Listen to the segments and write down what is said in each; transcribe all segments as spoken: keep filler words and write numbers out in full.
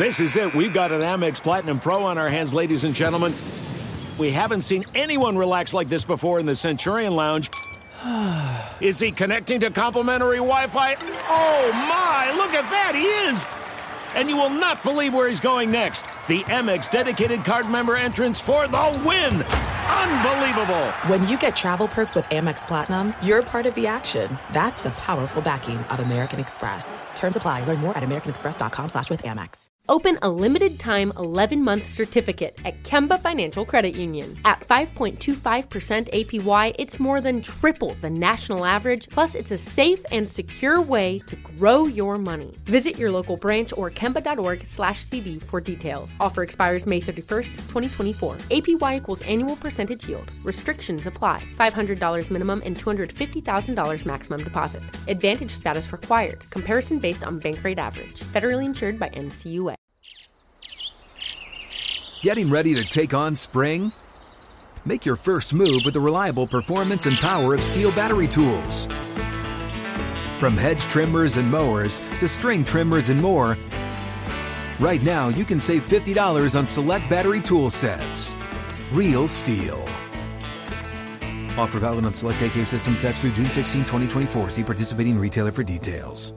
This is it. We've got an Amex Platinum Pro on our hands, ladies and gentlemen. We haven't seen anyone relax like this before in the Centurion Lounge. Is he connecting to complimentary Wi-Fi? Oh, my. Look at that. He is. And you will not believe where he's going next. The Amex dedicated card member entrance for the win. Unbelievable. When you get travel perks with Amex Platinum, you're part of the action. That's the powerful backing of American Express. Terms apply. Learn more at americanexpress.com slash with Amex. Open a limited-time eleven-month certificate at Kemba Financial Credit Union. At five point two five percent A P Y, it's more than triple the national average, plus it's a safe and secure way to grow your money. Visit your local branch or kemba.org slash CD for details. Offer expires May thirty-first, twenty twenty-four. A P Y equals annual percentage yield. Restrictions apply. five hundred dollars minimum and two hundred fifty thousand dollars maximum deposit. Advantage status required. Comparison based on bank rate average. Federally insured by N C U A. Getting ready to take on spring? Make your first move with the reliable performance and power of Steel battery tools. From hedge trimmers and mowers to string trimmers and more, right now you can save fifty dollars on select battery tool sets. Real Steel. Offer valid on select A K system sets through June sixteenth, twenty twenty-four. See participating retailer for details.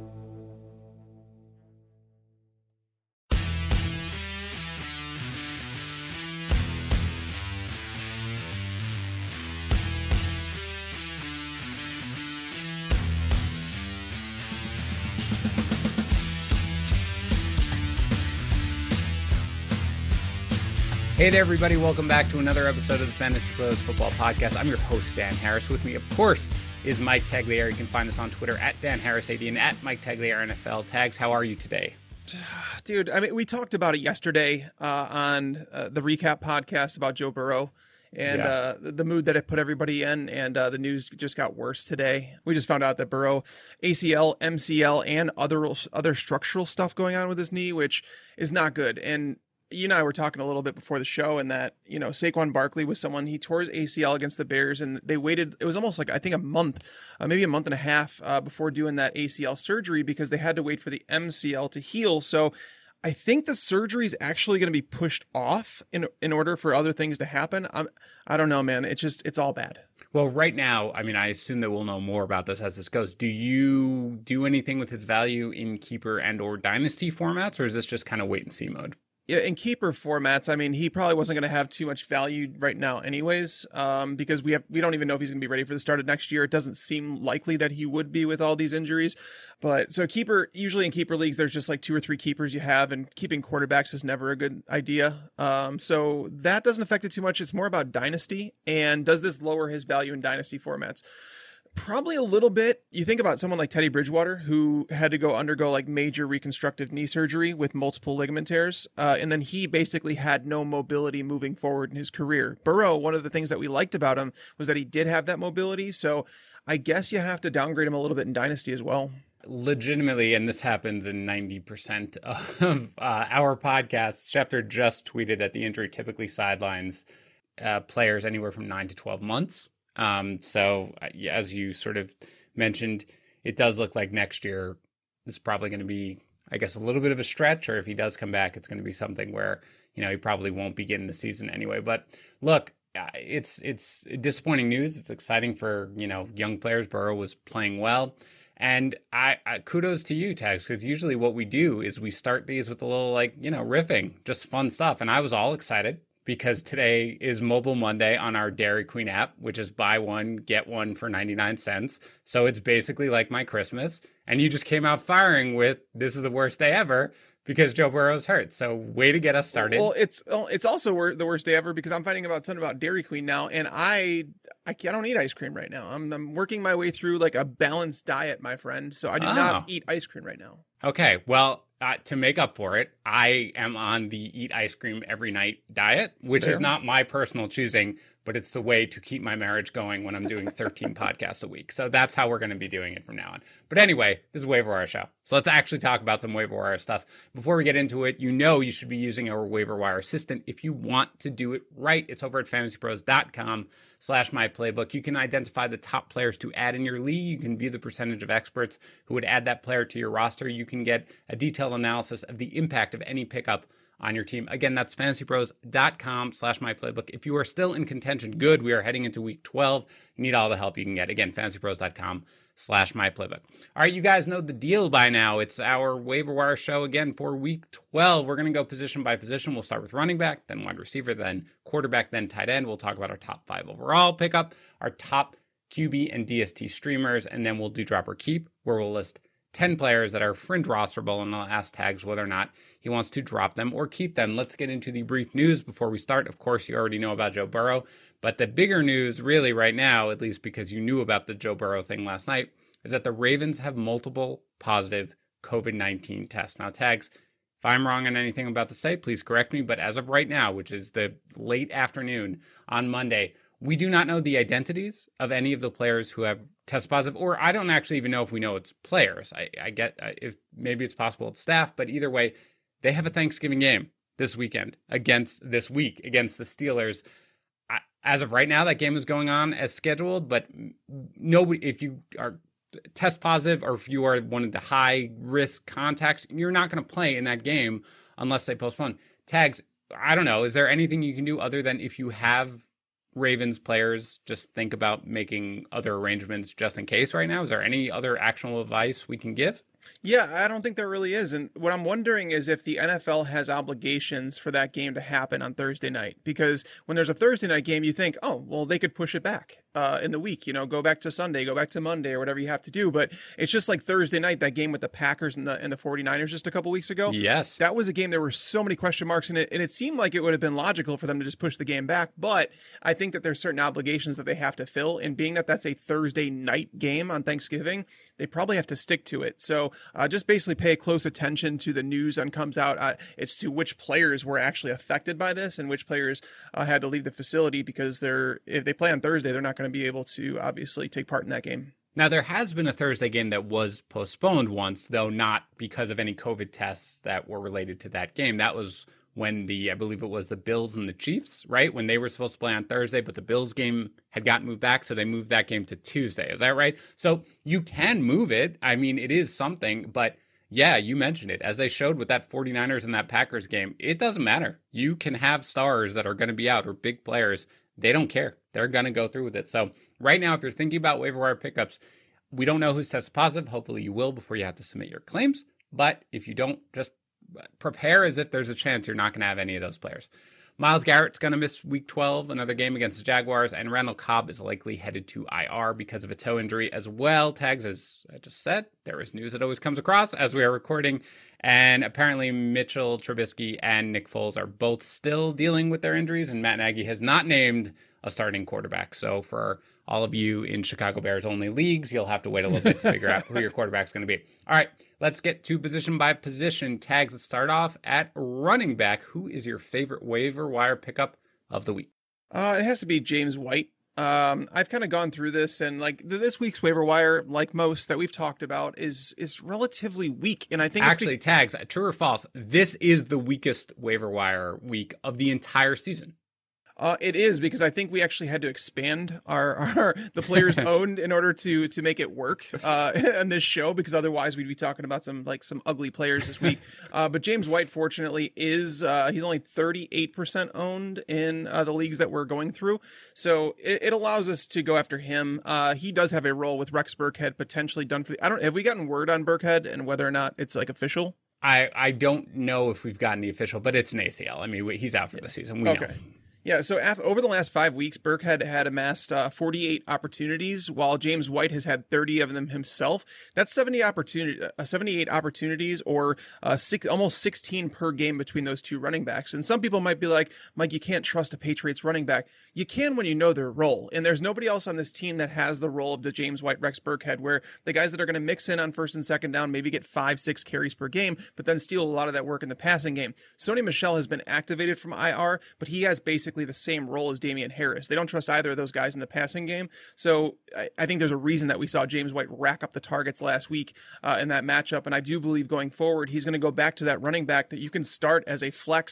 Hey there, everybody. Welcome back to another episode of the Fantasy Pros Football Podcast. I'm your host, Dan Harris. With me, of course, is Mike Tagliere. You can find us on Twitter at Dan Harris eighty and at Mike Tagliere N F L. Tags, how are you today? Dude, I mean, we talked about it yesterday uh, on uh, the recap podcast about Joe Burrow and yeah. uh, the mood that it put everybody in, and uh, the news just got worse today. We just found out that Burrow, A C L, M C L, and other other structural stuff going on with his knee, which is not good. And you and I were talking a little bit before the show, and that, you know, Saquon Barkley was someone, he tore his A C L against the Bears, and they waited, it was almost like, I think a month, uh, maybe a month and a half uh, before doing that A C L surgery, because they had to wait for the M C L to heal. So I think the surgery is actually going to be pushed off in in order for other things to happen. I'm, I don't know, man. It's just, it's all bad. Well, right now, I mean, I assume that we'll know more about this as this goes. Do you do anything with his value in keeper and or dynasty formats, or is this just kind of wait and see mode? Yeah, in keeper formats, I mean, he probably wasn't going to have too much value right now anyways, um, because we have we don't even know if he's going to be ready for the start of next year. It doesn't seem likely that he would be with all these injuries. But so keeper, usually in keeper leagues, there's just like two or three keepers you have, and keeping quarterbacks is never a good idea. Um, so that doesn't affect it too much. It's more about dynasty, and does this lower his value in dynasty formats? Probably a little bit. You think about someone like Teddy Bridgewater, who had to go undergo like major reconstructive knee surgery with multiple ligament tears. Uh, and then he basically had no mobility moving forward in his career. Burrow, one of the things that we liked about him was that he did have that mobility. So I guess you have to downgrade him a little bit in dynasty as well. Legitimately, and this happens in ninety percent of uh, our podcasts, Schefter just tweeted that the injury typically sidelines uh, players anywhere from nine to twelve months. Um, so as you sort of mentioned, it does look like next year is probably going to be, I guess, a little bit of a stretch, or if he does come back, it's going to be something where, you know, he probably won't begin the season anyway. But look, it's, it's disappointing news. It's exciting for, you know, young players. Burrow was playing well. And I, I kudos to you, Tags, because usually what we do is we start these with a little, like, you know, riffing, just fun stuff. And I was all excited, because today is Mobile Monday on our Dairy Queen app, which is buy one, get one for ninety-nine cents. So it's basically like my Christmas. And you just came out firing with, this is the worst day ever, because Joe Burrow's hurt. So way to get us started. Well, it's it's also the worst day ever, because I'm finding about something about Dairy Queen now, and I I, I don't eat ice cream right now. I'm, I'm working my way through like a balanced diet, my friend. So I do oh. not eat ice cream right now. Okay, well, uh, to make up for it, I am on the eat ice cream every night diet, which Fair. is not my personal choosing, but it's the way to keep my marriage going when I'm doing thirteen podcasts a week. So that's how we're going to be doing it from now on. But anyway, this is Waiver Wire Show. So let's actually talk about some Waiver Wire stuff. Before we get into it, you know you should be using our Waiver Wire assistant if you want to do it right. It's over at fantasypros.com slash my playbook. You can identify the top players to add in your league. You can view the percentage of experts who would add that player to your roster. You can get a detailed analysis of the impact active any pickup on your team. Again, that's fantasypros.com slash my playbook. If you are still in contention, good. We are heading into week twelve. You need all the help you can get. Again, fantasypros.com slash my playbook. All right, you guys know the deal by now. It's our waiver wire show again for week twelve. We're going to go position by position. We'll start with running back, then wide receiver, then quarterback, then tight end. We'll talk about our top five overall pickup, our top Q B and D S T streamers, and then we'll do drop or keep, where we'll list ten players that are fringe rosterable, and I'll ask Tags whether or not he wants to drop them or keep them. Let's get into the brief news before we start. Of course, you already know about Joe Burrow, but the bigger news really right now, at least because you knew about the Joe Burrow thing last night, is that the Ravens have multiple positive covid nineteen tests. Now, Tags, if I'm wrong on anything I'm about to say, please correct me, but as of right now, which is the late afternoon on Monday, we do not know the identities of any of the players who have test positive, or I don't actually even know if we know it's players. I, I get if maybe it's possible it's staff, but either way, they have a Thanksgiving game this weekend against this week against the Steelers. I, as of right now, that game is going on as scheduled, but nobody, if you are test positive or if you are one of the high risk contacts, you're not going to play in that game unless they postpone. Tags, I don't know. Is there anything you can do other than if you have Ravens players, just think about making other arrangements just in case right now? Is there any other actionable advice we can give? Yeah, I don't think there really is. And what I'm wondering is if the N F L has obligations for that game to happen on Thursday night. Because when there's a Thursday night game, you think, oh, well, they could push it back uh, in the week, you know, go back to Sunday, go back to Monday or whatever you have to do. But it's just like Thursday night, that game with the Packers and the and the 49ers just a couple weeks ago. Yes. That was a game, there were so many question marks in it. And it seemed like it would have been logical for them to just push the game back. But I think that there's certain obligations that they have to fill. And being that that's a Thursday night game on Thanksgiving, they probably have to stick to it. So uh, just basically pay close attention to the news that comes out. Uh, it's to which players were actually affected by this and which players uh, had to leave the facility, because they're if they play on Thursday, they're not going to be able to obviously take part in that game. Now, there has been a Thursday game that was postponed once, though not because of any COVID tests that were related to that game. That was when the, I believe it was the Bills and the Chiefs, right? When they were supposed to play on Thursday, but the Bills game had gotten moved back, so they moved that game to Tuesday. Is that right? So you can move it. I mean, it is something, but yeah, you mentioned it. As they showed with that 49ers and that Packers game, it doesn't matter. You can have stars that are going to be out or big players. They don't care. They're going to go through with it. So right now, if you're thinking about waiver wire pickups, we don't know who's tested positive. Hopefully you will before you have to submit your claims. But if you don't, just prepare as if there's a chance you're not going to have any of those players. Myles Garrett's going to miss week twelve, another game against the Jaguars, and Randall Cobb is likely headed to I R because of a toe injury as well. Tags, as I just said, there is news that always comes across as we are recording, and apparently Mitchell Trubisky and Nick Foles are both still dealing with their injuries, and Matt Nagy has not named a starting quarterback. So for all of you in Chicago Bears only leagues, you'll have to wait a little bit to figure out who your quarterback's going to be. All right, let's get to position by position. Tags, let's start off at running back. Who is your favorite waiver wire pickup of the week? Uh, it has to be James White. Um, I've kind of gone through this, and like this week's waiver wire, like most that we've talked about, is is relatively weak. And I think actually, it's be- Tags, true or false? This is the weakest waiver wire week of the entire season. Uh, it is, because I think we actually had to expand our, our the players owned in order to to make it work uh, in this show, because otherwise we'd be talking about some like some ugly players this week. Uh, but James White, fortunately, is uh, he's only thirty-eight percent owned in uh, the leagues that we're going through, so it, it allows us to go after him. Uh, he does have a role with Rex Burkhead potentially done for. The, I don't have we gotten word on Burkhead and whether or not it's like official. I I don't know if we've gotten the official, but it's an A C L. I mean, he's out for the season. We okay. know. Yeah, so af- over the last five weeks, Burkhead had amassed uh, forty-eight opportunities, while James White has had thirty of them himself. That's seventy opportunity, uh, seventy-eight opportunities, or uh, six, almost sixteen per game between those two running backs. And some people might be like, Mike, you can't trust a Patriots running back. You can when you know their role. And there's nobody else on this team that has the role of the James White, Rex Burkhead, where the guys that are going to mix in on first and second down maybe get five, six carries per game, but then steal a lot of that work in the passing game. Sony Michel has been activated from I R, but he has basically the same role as Damian Harris. They don't trust either of those guys in the passing game. So I, I think there's a reason that we saw James White rack up the targets last week uh, in that matchup. And I do believe going forward, he's going to go back to that running back that you can start as a flex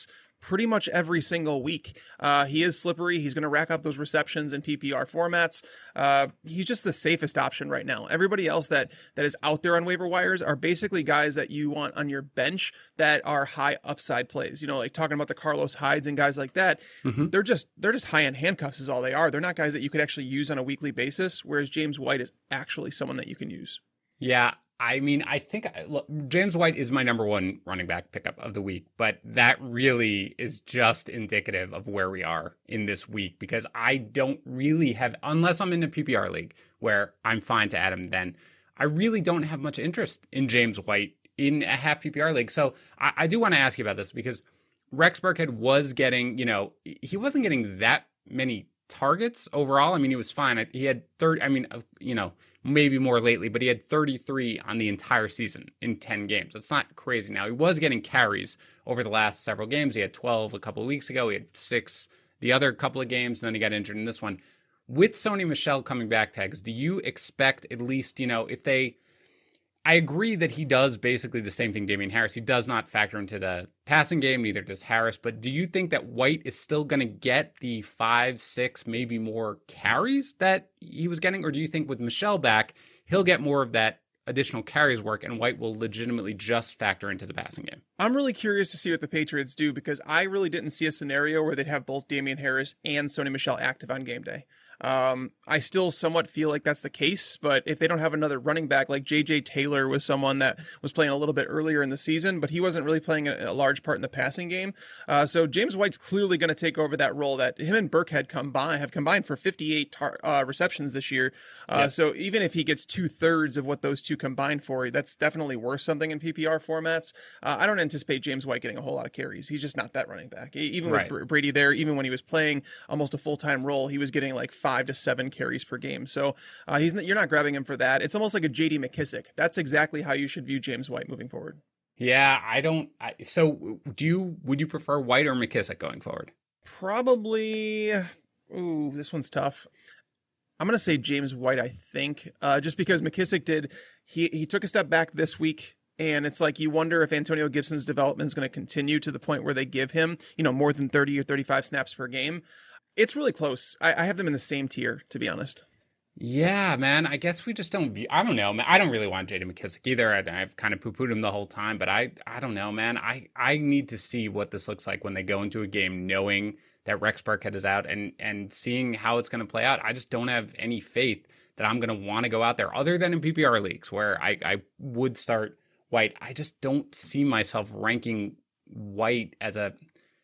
pretty much every single week. Uh, he is slippery. He's going to rack up those receptions in P P R formats. Uh, he's just the safest option right now. Everybody else that that is out there on waiver wires are basically guys that you want on your bench that are high upside plays. You know, like talking about the Carlos Hydes and guys like that. Mm-hmm. They're just they're just high end handcuffs is all they are. They're not guys that you could actually use on a weekly basis. Whereas James White is actually someone that you can use. Yeah. I mean, I think look, James White is my number one running back pickup of the week, but that really is just indicative of where we are in this week because I don't really have, unless I'm in a P P R league where I'm fine to add him, then I really don't have much interest in James White in a half P P R league. So I, I do want to ask you about this because Rex Burkhead was getting, you know, he wasn't getting that many targets overall. I mean, he was fine. He had thirty, I mean, you know, maybe more lately, but he had thirty-three on the entire season in ten games. That's not crazy. Now, he was getting carries over the last several games. He had twelve a couple of weeks ago. He had six the other couple of games, and then he got injured in this one. With Sony Michel coming back, Tags, do you expect at least, you know, if they... I agree that he does basically the same thing Damian Harris. He does not factor into the passing game, neither does Harris. But do you think that White is still going to get the five, six, maybe more carries that he was getting? Or do you think with Michel back, he'll get more of that additional carries work and White will legitimately just factor into the passing game? I'm really curious to see what the Patriots do because I really didn't see a scenario where they'd have both Damian Harris and Sony Michel active on game day. Um, I still somewhat feel like that's the case, but if they don't have another running back, like J J Taylor was someone that was playing a little bit earlier in the season, but he wasn't really playing a, a large part in the passing game. Uh, so James White's clearly going to take over that role that him and Burkhead combine, have combined for fifty-eight tar- uh, receptions this year. Uh, yeah. So even if he gets two thirds of what those two combined for, that's definitely worth something in P P R formats. Uh, I don't anticipate James White getting a whole lot of carries. He's just not that running back. Even right. with Brady there, even when he was playing almost a full-time role, he was getting like five to seven carries per game. So uh, he's you're not grabbing him for that. It's almost like a J D McKissick. That's exactly how you should view James White moving forward. Yeah, I don't. I, so do you? Would you prefer White or McKissick going forward? Probably. Ooh, this one's tough. I'm going to say James White, I think, uh, just because McKissick did. He he took a step back this week. And it's like you wonder if Antonio Gibson's development is going to continue to the point where they give him, you know, more than thirty or thirty-five snaps per game. It's really close. I, I have them in the same tier, to be honest. Yeah, man. I guess we just don't view, I don't know, man. I don't really want J D McKissick either. I, I've kind of poo-pooed him the whole time, but I, I don't know, man. I, I need to see what this looks like when they go into a game knowing that Rex Burkhead is out and, and seeing how it's going to play out. I just don't have any faith that I'm going to want to go out there other than in P P R leagues where I, I would start White. I just don't see myself ranking White as a,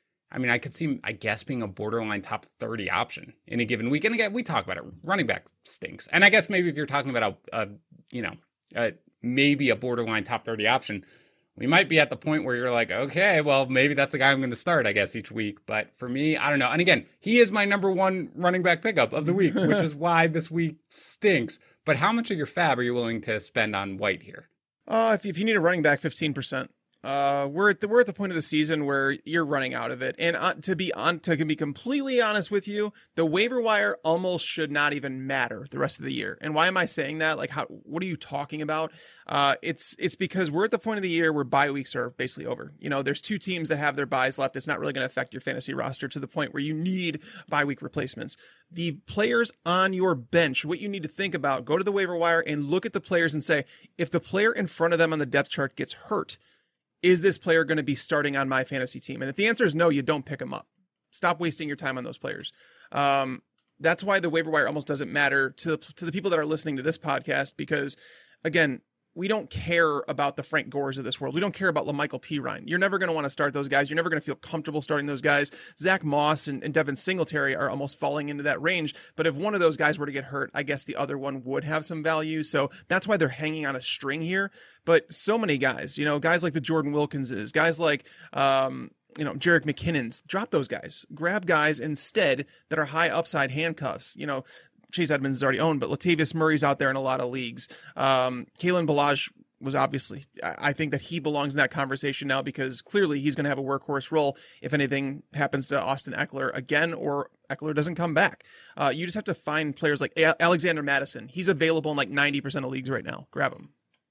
I mean, I could see, I guess, being a borderline top thirty option in a given week. And again, we talk about it. Running back stinks. And I guess maybe if you're talking about a, a you know, a, maybe a borderline top thirty option, we might be at the point where you're like, okay, well, maybe that's the guy I'm going to start, I guess, each week. But for me, I don't know. And again, he is my number one running back pickup of the week, which is why this week stinks. But how much of your fab are you willing to spend on White here? Uh, if, if you need a running back, fifteen percent. Uh, we're at the we're at the point of the season where you're running out of it, and uh, to be on to be completely honest with you, the waiver wire almost should not even matter the rest of the year. And why am I saying that? Like, how? What are you talking about? Uh, it's it's because we're at the point of the year where bye weeks are basically over. You know, there's two teams that have their byes left. It's not really going to affect your fantasy roster to the point where you need bye week replacements. The players on your bench, what you need to think about, go to the waiver wire and look at the players and say, if the player in front of them on the depth chart gets hurt, is this player going to be starting on my fantasy team? And if the answer is no, you don't pick him up. Stop wasting your time on those players. Um, that's why the waiver wire almost doesn't matter to, to the people that are listening to this podcast, because, again, we don't care about the Frank Gores of this world. We don't care about LaMichael Pirine. You're never going to want to start those guys. You're never going to feel comfortable starting those guys. Zach Moss and, and Devin Singletary are almost falling into that range. But if one of those guys were to get hurt, I guess the other one would have some value. So that's why they're hanging on a string here. But so many guys, you know, guys like the Jordan Wilkinses, guys like, um, you know, Jerick McKinnon's, drop those guys. Grab guys instead that are high upside handcuffs. You know, Chase Edmonds is already owned, but Latavius Murray's out there in a lot of leagues. Um, Kalen Ballage was obviously, I think that he belongs in that conversation now because clearly he's going to have a workhorse role if anything happens to Austin Eckler again or Eckler doesn't come back. Uh, you just have to find players like Alexander Madison. He's available in like ninety percent of leagues right now. Grab him.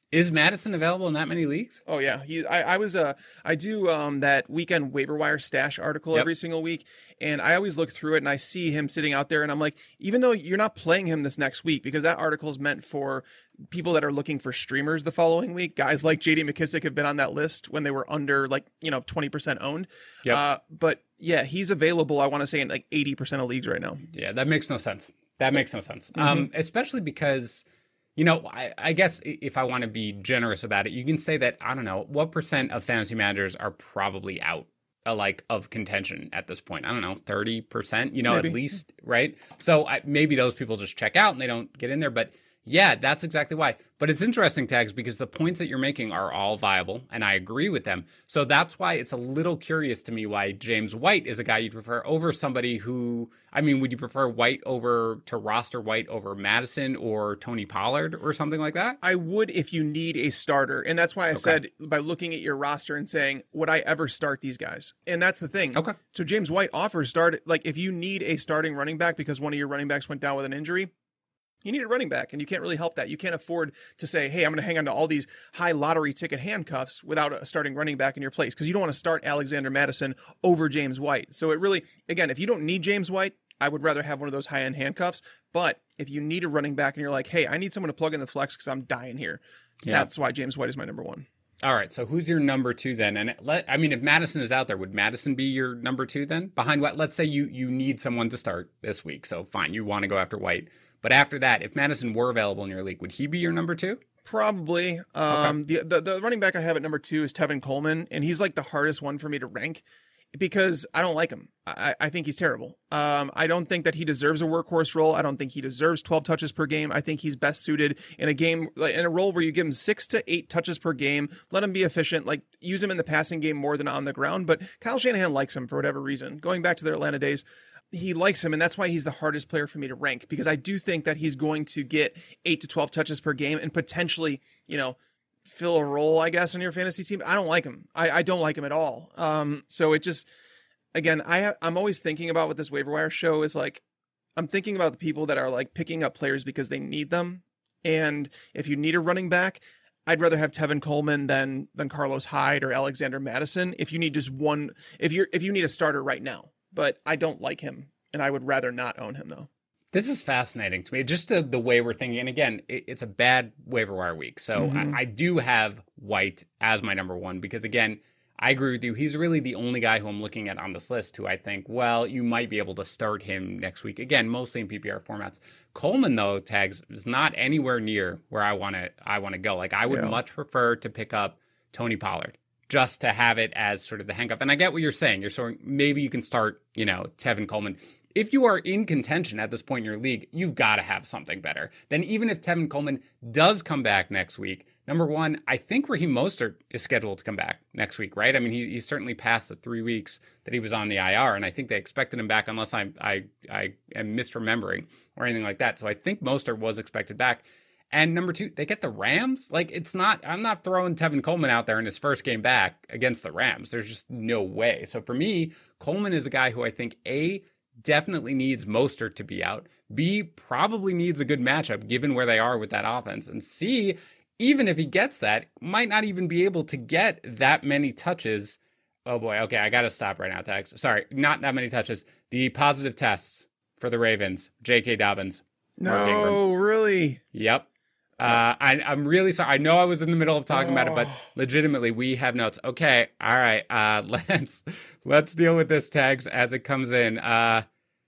Is Madison available in that many leagues? Oh yeah, he. I, I was uh, I do um that weekend waiver wire stash article Yep. every single week, and I always look through it and I see him sitting out there, and I'm like, even though you're not playing him this next week, because that article is meant for people that are looking for streamers the following week. Guys like J D McKissick have been on that list when they were under like you know twenty percent owned. Yep. Uh, but yeah, he's available. I want to say in like eighty percent of leagues right now. Yeah, that makes no sense. That makes no sense. Mm-hmm. Um, especially because, you know, I, I guess if I want to be generous about it, you can say that, I don't know, what percent of fantasy managers are probably out uh, like of contention at this point? I don't know, thirty percent, you know, Maybe. at least, right? So I, maybe those people just check out and they don't get in there. But yeah, that's exactly why. But it's interesting, Tags, because the points that you're making are all viable, and I agree with them. So that's why it's a little curious to me why James White is a guy you'd prefer over somebody who, I mean, would you prefer White over to roster White over Madison or Tony Pollard or something like that? I would if you need a starter. And that's why I Okay. said by looking at your roster and saying, would I ever start these guys? And that's the thing. Okay. So James White offers start, like if you need a starting running back because one of your running backs went down with an injury, you need a running back, and you can't really help that. You can't afford to say, hey, I'm going to hang on to all these high lottery ticket handcuffs without a starting running back in your place, because you don't want to start Alexander Madison over James White. So it really, again, if you don't need James White, I would rather have one of those high-end handcuffs. But if you need a running back and you're like, hey, I need someone to plug in the flex because I'm dying here, Yeah. that's why James White is my number one. All right, so who's your number two then? And let, I mean, if Madison is out there, would Madison be your number two then? Behind what? Let's say you you need someone to start this week, so fine, you want to go after White. But after that, if Madison were available in your league, would he be your number two? Probably. Um, the, the the running back I have at number two is Tevin Coleman, and he's like the hardest one for me to rank because I don't like him. I, I think he's terrible. Um, I don't think that he deserves a workhorse role. I don't think he deserves twelve touches per game. I think he's best suited in a game, like in a role where you give him six to eight touches per game, let him be efficient, like use him in the passing game more than on the ground. But Kyle Shanahan likes him for whatever reason. Going back to their Atlanta days, he likes him, and that's why he's the hardest player for me to rank, because I do think that he's going to get eight to twelve touches per game and potentially, you know, fill a role, I guess, on your fantasy team. I don't like him. I, I don't like him at all. Um, so it just, again, I ha- I'm always thinking about what this waiver wire show is like. I'm thinking about the people that are like picking up players because they need them. And if you need a running back, I'd rather have Tevin Coleman than than Carlos Hyde or Alexander Madison. If you need just one, if you're if you need a starter right now. But I don't like him, and I would rather not own him, though. This is fascinating to me, just the, the way we're thinking. And again, it, it's a bad waiver wire week. So Mm-hmm. I, I do have White as my number one because, again, I agree with you. He's really the only guy who I'm looking at on this list who I think, well, you might be able to start him next week. Again, mostly in P P R formats. Coleman, though, Tags, is not anywhere near where I want to I want to go. Like, I would Yeah. much prefer to pick up Tony Pollard, just to have it as sort of the handcuff. And I get what you're saying. You're sort of, maybe you can start, you know, Tevin Coleman. If you are in contention at this point in your league, you've got to have something better. Then even if Tevin Coleman does come back next week, number one, I think Raheem Mostert is scheduled to come back next week, right? I mean, he, he's certainly passed the three weeks that he was on the I R, and I think they expected him back unless I, I, I am misremembering or anything like that. So I think Mostert was expected back. And number two, they get the Rams. Like, it's not, I'm not throwing Tevin Coleman out there in his first game back against the Rams. There's just no way. So for me, Coleman is a guy who I think, A, definitely needs Mostert to be out. B, probably needs a good matchup given where they are with that offense. And C, even if he gets that, might not even be able to get that many touches. Oh boy, okay, I got to stop right now, Tags. Sorry, not that many touches. The positive tests for the Ravens, J K. Dobbins. Mark Ingram. No, really? Yep. Uh, I, I'm really sorry. I know I was in the middle of talking about it, but Oh. legitimately, we have notes. Okay, all right. Uh, let's let's deal with this, Tags, as it comes in. Uh,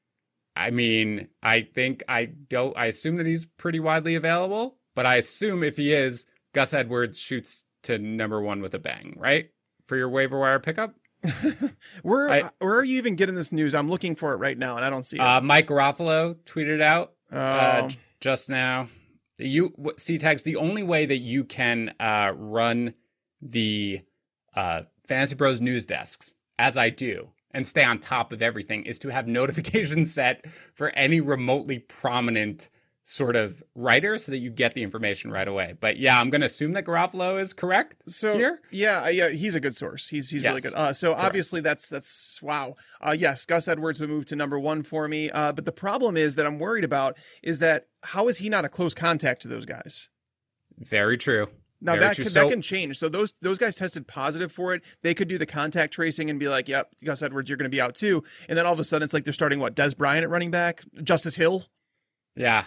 I mean, I think I don't. I assume that he's pretty widely available, but I assume if he is, Gus Edwards shoots to number one with a bang, right? For your waiver wire pickup. Where I- where are you even getting this news? I'm looking for it right now, and I don't see it. Uh, Mike Garofalo tweeted out uh, Oh. j- just now. You w- see, Tags, the only way that you can uh, run the uh, Fantasy Pros news desks, as I do, and stay on top of everything, is to have notifications set for any remotely prominent sort of writer so that you get the information right away. But yeah, I'm going to assume that Garofalo is correct So here. yeah, yeah, he's a good source. He's he's really Yes. good. Uh, so obviously that's that's wow. Uh, yes, Gus Edwards would move to number one for me. Uh, but the problem is that I'm worried about is that how is he not a close contact to those guys? Very true. Now Very that true. can, So- that can change. So those those guys tested positive for it. They could do the contact tracing and be like, "Yep, Gus Edwards, you're going to be out too." And then all of a sudden, it's like they're starting what? Des Bryant at running back, Justice Hill. Yeah.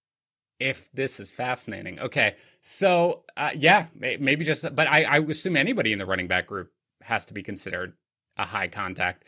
If this is fascinating. Okay. So, uh, yeah, may- maybe just, but I, I assume anybody in the running back group has to be considered a high contact.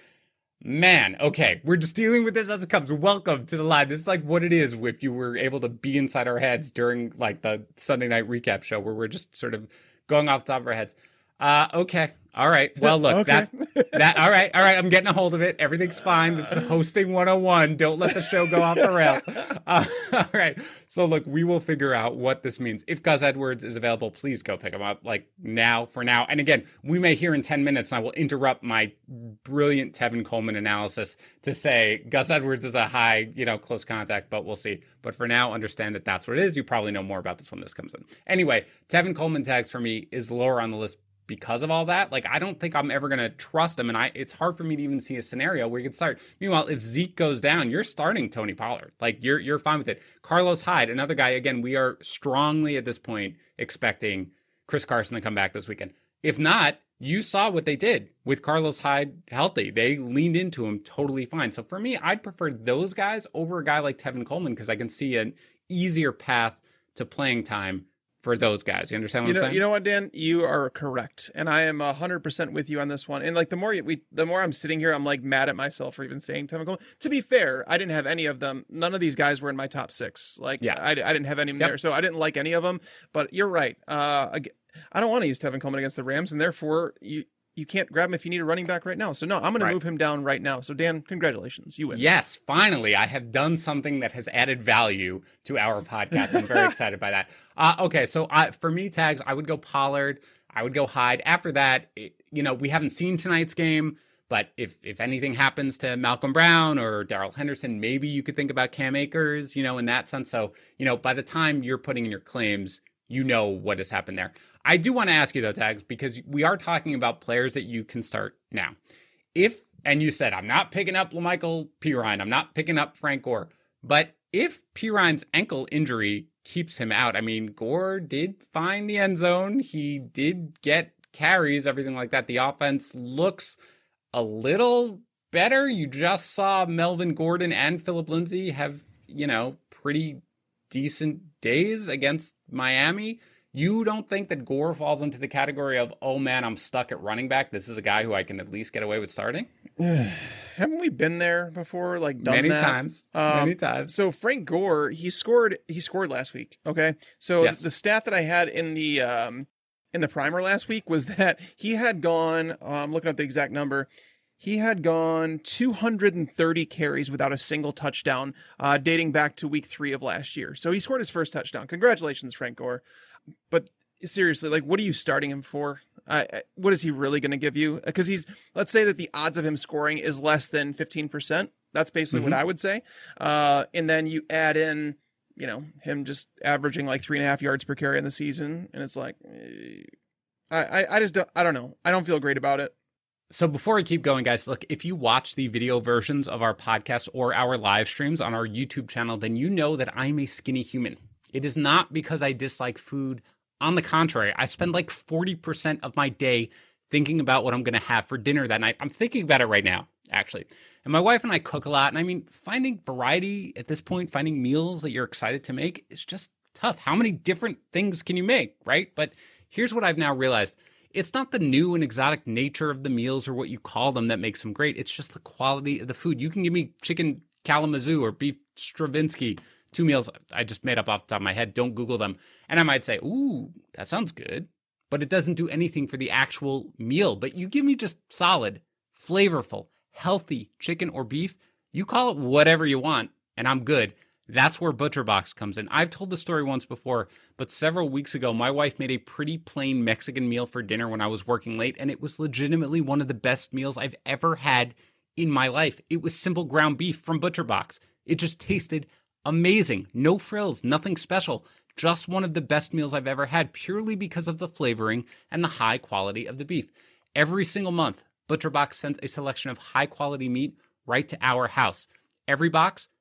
Man, okay, we're just dealing with this as it comes. Welcome to the line. This is like what it is if you were able to be inside our heads during like the Sunday night recap show where we're just sort of going off the top of our heads. Uh, okay. All right. Well, look, Okay. that, that, all right. All right. I'm getting a hold of it. Everything's fine. This is hosting one oh one. Don't let the show go off the rails. Uh, all right. So look, we will figure out what this means. If Gus Edwards is available, please go pick him up like now for now. And again, we may hear in ten minutes and I will interrupt my brilliant Tevin Coleman analysis to say Gus Edwards is a high, you know, close contact, but we'll see. But for now, understand that that's what it is. You probably know more about this when this comes in. Anyway, Tevin Coleman tags for me is lower on the list because of all that. Like, I don't think I'm ever going to trust him. And I, it's hard for me to even see a scenario where you can start. Meanwhile, if Zeke goes down, you're starting Tony Pollard. Like, you're, you're fine with it. Carlos Hyde, another guy, again, we are strongly at this point expecting Chris Carson to come back this weekend. If not, you saw what they did with Carlos Hyde healthy. They leaned into him totally fine. So for me, I'd prefer those guys over a guy like Tevin Coleman because I can see an easier path to playing time for those guys. You understand what You know, I'm saying? you know what, Dan? You are correct, and I am a hundred percent with you on this one. And like the more you, we, the more I'm sitting here, I'm like mad at myself for even saying Tevin Coleman. To be fair, I didn't have any of them. None of these guys were in my top six. Like, Yeah. I, I didn't have any Yep. there, so I didn't like any of them. But you're right. Uh, ag- I don't want to use Tevin Coleman against the Rams, and therefore you you can't grab him if you need a running back right now. So no, I'm going Right. to move him down right now. So Dan, congratulations, you win. Yes, finally, I have done something that has added value to our podcast. I'm very excited by that. Uh, okay, so I, for me, tags, I would go Pollard. I would go Hyde. After that, it, you know, we haven't seen tonight's game, but if if anything happens to Malcolm Brown or Darrell Henderson, maybe you could think about Cam Akers, you know, in that sense. So, you know, by the time you're putting in your claims, you know what has happened there. I do want to ask you, though, Tags, because we are talking about players that you can start now. If, and you said, I'm not picking up LaMichael Pirine, I'm not picking up Frank Gore, but if Pirine's ankle injury keeps him out, I mean, Gore did find the end zone, he did get carries, everything like that. The offense looks a little better. You just saw Melvin Gordon and Phillip Lindsay have, you know, pretty decent days against Miami. You don't think that Gore falls into the category of, oh man, I'm stuck at running back. This is a guy who I can at least get away with starting? Haven't we been there before? Like done Many that? times. Um, Many times. So Frank Gore, he scored. He scored last week. Okay, so Yes. the stat that I had in the um in the primer last week was that he had gone. Uh, I'm looking at the exact number. He had gone two hundred thirty carries without a single touchdown, uh, dating back to week three of last year. So he scored his first touchdown. Congratulations, Frank Gore. But seriously, like, what are you starting him for? Uh, what is he really going to give you? Because he's, let's say that the odds of him scoring is less than fifteen percent. That's basically Mm-hmm. what I would say. Uh, and then you add in, you know, him just averaging like three and a half yards per carry in the season. And it's like, eh, I, I, I just don't, I don't know. I don't feel great about it. So before we keep going, guys, look, if you watch the video versions of our podcast or our live streams on our YouTube channel, then you know that I'm a skinny human. It is not because I dislike food. On the contrary, I spend like forty percent of my day thinking about what I'm going to have for dinner that night. I'm thinking about it right now, actually. And my wife and I cook a lot. And I mean, finding variety at this point, finding meals that you're excited to make is just tough. How many different things can you make, right? But here's what I've now realized. It's not the new and exotic nature of the meals or what you call them that makes them great. It's just the quality of the food. You can give me chicken Kalamazoo or beef Stravinsky, two meals I just made up off the top of my head. Don't Google them. And I might say, ooh, that sounds good. But it doesn't do anything for the actual meal. But you give me just solid, flavorful, healthy chicken or beef. You call it whatever you want, and I'm good. That's where ButcherBox comes in. I've told the story once before, but several weeks ago, my wife made a pretty plain Mexican meal for dinner when I was working late, and it was legitimately one of the best meals I've ever had in my life. It was simple ground beef from ButcherBox. It just tasted amazing. No frills, nothing special. Just one of the best meals I've ever had, purely because of the flavoring and the high quality of the beef. Every single month, ButcherBox sends a selection of high quality meat right to our house. Every box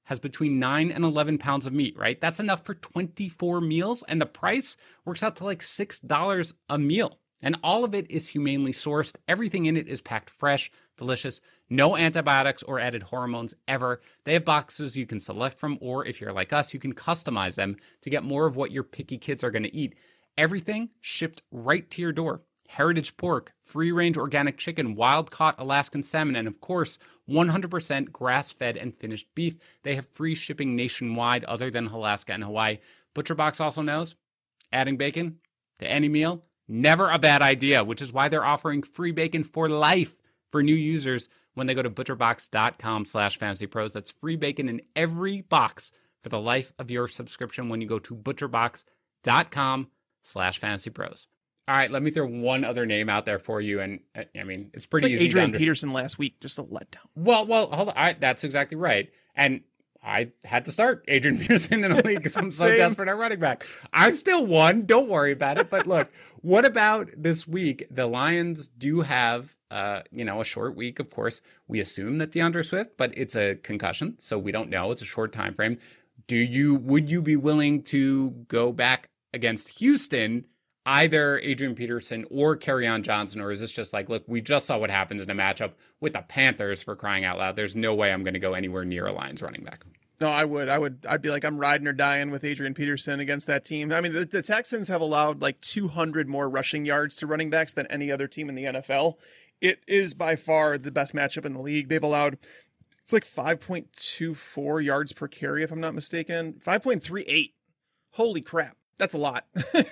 has between nine and eleven pounds of meat, right? That's enough for twenty-four meals, and the price works out to like six dollars a meal. And all of it is humanely sourced. Everything in it is packed fresh, delicious, no antibiotics or added hormones ever. They have boxes you can select from, or if you're like us, you can customize them to get more of what your picky kids are going to eat. Everything shipped right to your door. Heritage pork, free-range organic chicken, wild-caught Alaskan salmon, and of course, one hundred percent grass-fed and finished beef. They have free shipping nationwide other than Alaska and Hawaii. ButcherBox also knows adding bacon to any meal, never a bad idea, which is why they're offering free bacon for life for new users when they go to butcherbox.com slash fantasypros. That's free bacon in every box for the life of your subscription when you go to butcherbox.com slash fantasypros. All right, let me throw one other name out there for you, and I mean, it's pretty it's like easy Adrian to Peterson last week, just a letdown. Well, well, hold on. I, that's exactly right. And I had to start Adrian Peterson in a league because I'm so Same. desperate at running back. I still won. Don't worry about it. But look, what about this week? The Lions do have, uh, you know, a short week. Of course, we assume that DeAndre Swift, but it's a concussion, so we don't know. It's a short time frame. Do you? Would you be willing to go back against Houston, either Adrian Peterson or Kerryon Johnson, or is this just like, look, we just saw what happens in a matchup with the Panthers, for crying out loud. There's no way I'm going to go anywhere near a Lions running back. No, I would. I would. I'd be like, I'm riding or dying with Adrian Peterson against that team. I mean, the, the Texans have allowed like two hundred more rushing yards to running backs than any other team in the N F L. It is by far the best matchup in the league. They've allowed, it's like five point two four yards per carry, if I'm not mistaken. five point three eight. Holy crap. That's a lot.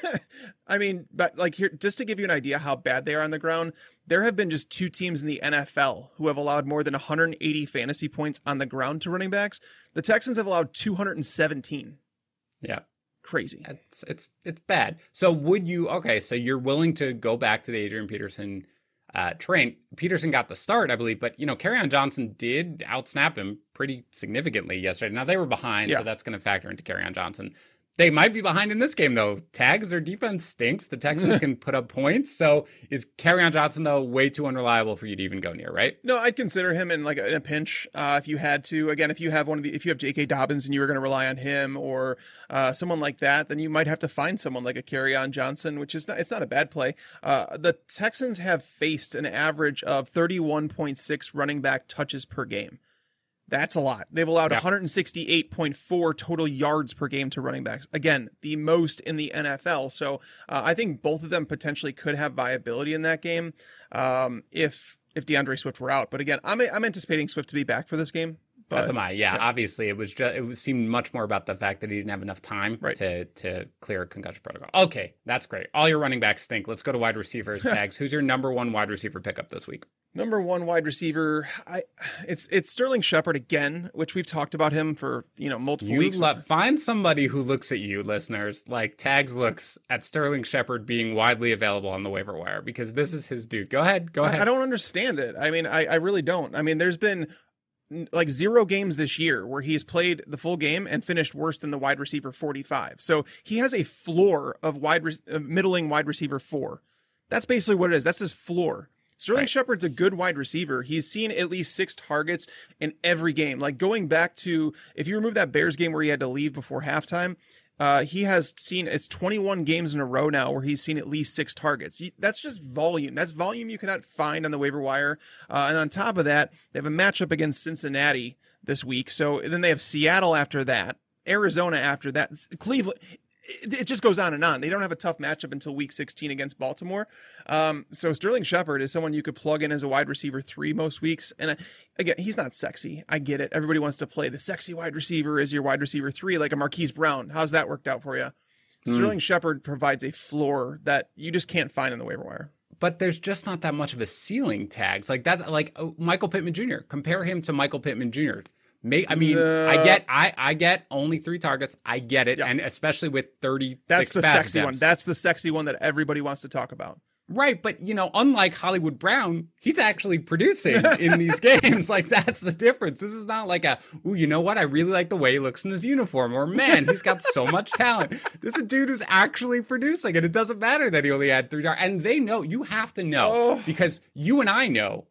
I mean, but like here, just to give you an idea how bad they are on the ground, there have been just two teams in the N F L who have allowed more than one hundred eighty fantasy points on the ground to running backs. The Texans have allowed two hundred seventeen. Yeah. Crazy. It's, it's, it's bad. So would you, okay, so you're willing to go back to the Adrian Peterson uh, train. Peterson got the start, I believe, but, you know, Kerryon Johnson did outsnap him pretty significantly yesterday. Now, they were behind, yeah. so that's going to factor into Kerryon Johnson. They might be behind in this game, though. Tags, their defense stinks. The Texans can put up points. So is Kerryon Johnson, though, way too unreliable for you to even go near, right? No, I'd consider him in like a, in a pinch uh, if you had to. Again, if you have one of the, if you have J K. Dobbins and you were going to rely on him or uh, someone like that, then you might have to find someone like a Kerryon Johnson, which is not, it's not a bad play. Uh, the Texans have faced an average of thirty-one point six running back touches per game. That's a lot. They've allowed yep. one hundred sixty-eight point four total yards per game to running backs. Again, the most in the N F L. So uh, I think both of them potentially could have viability in that game um, if if DeAndre Swift were out. But again, I'm I'm anticipating Swift to be back for this game. But, That's am I. Yeah, yeah, obviously it was just it was, seemed much more about the fact that he didn't have enough time right. to to clear a concussion protocol. Okay, that's great. All your running backs stink. Let's go to wide receivers. Tags. Who's your number one wide receiver pickup this week? Number one wide receiver, I it's it's Sterling Shepard again, which we've talked about him for you know multiple you weeks. Lo- find somebody who looks at you, listeners, like Tags looks at Sterling Shepard being widely available on the waiver wire, because this is his dude. Go ahead, go ahead. I, I don't understand it. I mean, I, I really don't. I mean, there's been like zero games this year where he's played the full game and finished worse than the wide receiver forty-five. So he has a floor of wide re- uh, middling wide receiver four. That's basically what it is. That's his floor. Sterling right. Shepard's a good wide receiver. He's seen at least six targets in every game. Like going back to, if you remove that Bears game where he had to leave before halftime, uh, he has seen, it's twenty-one games in a row now where he's seen at least six targets. That's just volume. That's volume you cannot find on the waiver wire. Uh, and on top of that, they have a matchup against Cincinnati this week. So then they have Seattle after that, Arizona after that, Cleveland. It just goes on and on. They don't have a tough matchup until week sixteen against Baltimore. Um, so Sterling Shepard is someone you could plug in as a wide receiver three most weeks. And uh, again, he's not sexy. I get it. Everybody wants to play the sexy wide receiver as your wide receiver three, like a Marquise Brown. How's that worked out for you? Mm. Sterling Shepard provides a floor that you just can't find on the waiver wire. But there's just not that much of a ceiling. Tags. Like that's like oh, Michael Pittman Junior Compare him to Michael Pittman Junior May, I mean, uh, I get, I, I get only three targets. I get it, yeah. And especially with thirty-six. That's the sexy attempts. one. That's the sexy one that everybody wants to talk about. Right, but you know, unlike Hollywood Brown, he's actually producing in these games. Like that's the difference. This is not like a, ooh, you know what? I really like the way he looks in his uniform, or man, he's got so much talent. This is a dude who's actually producing, and it doesn't matter that he only had three yards. And they know, you have to know, oh. because you and I know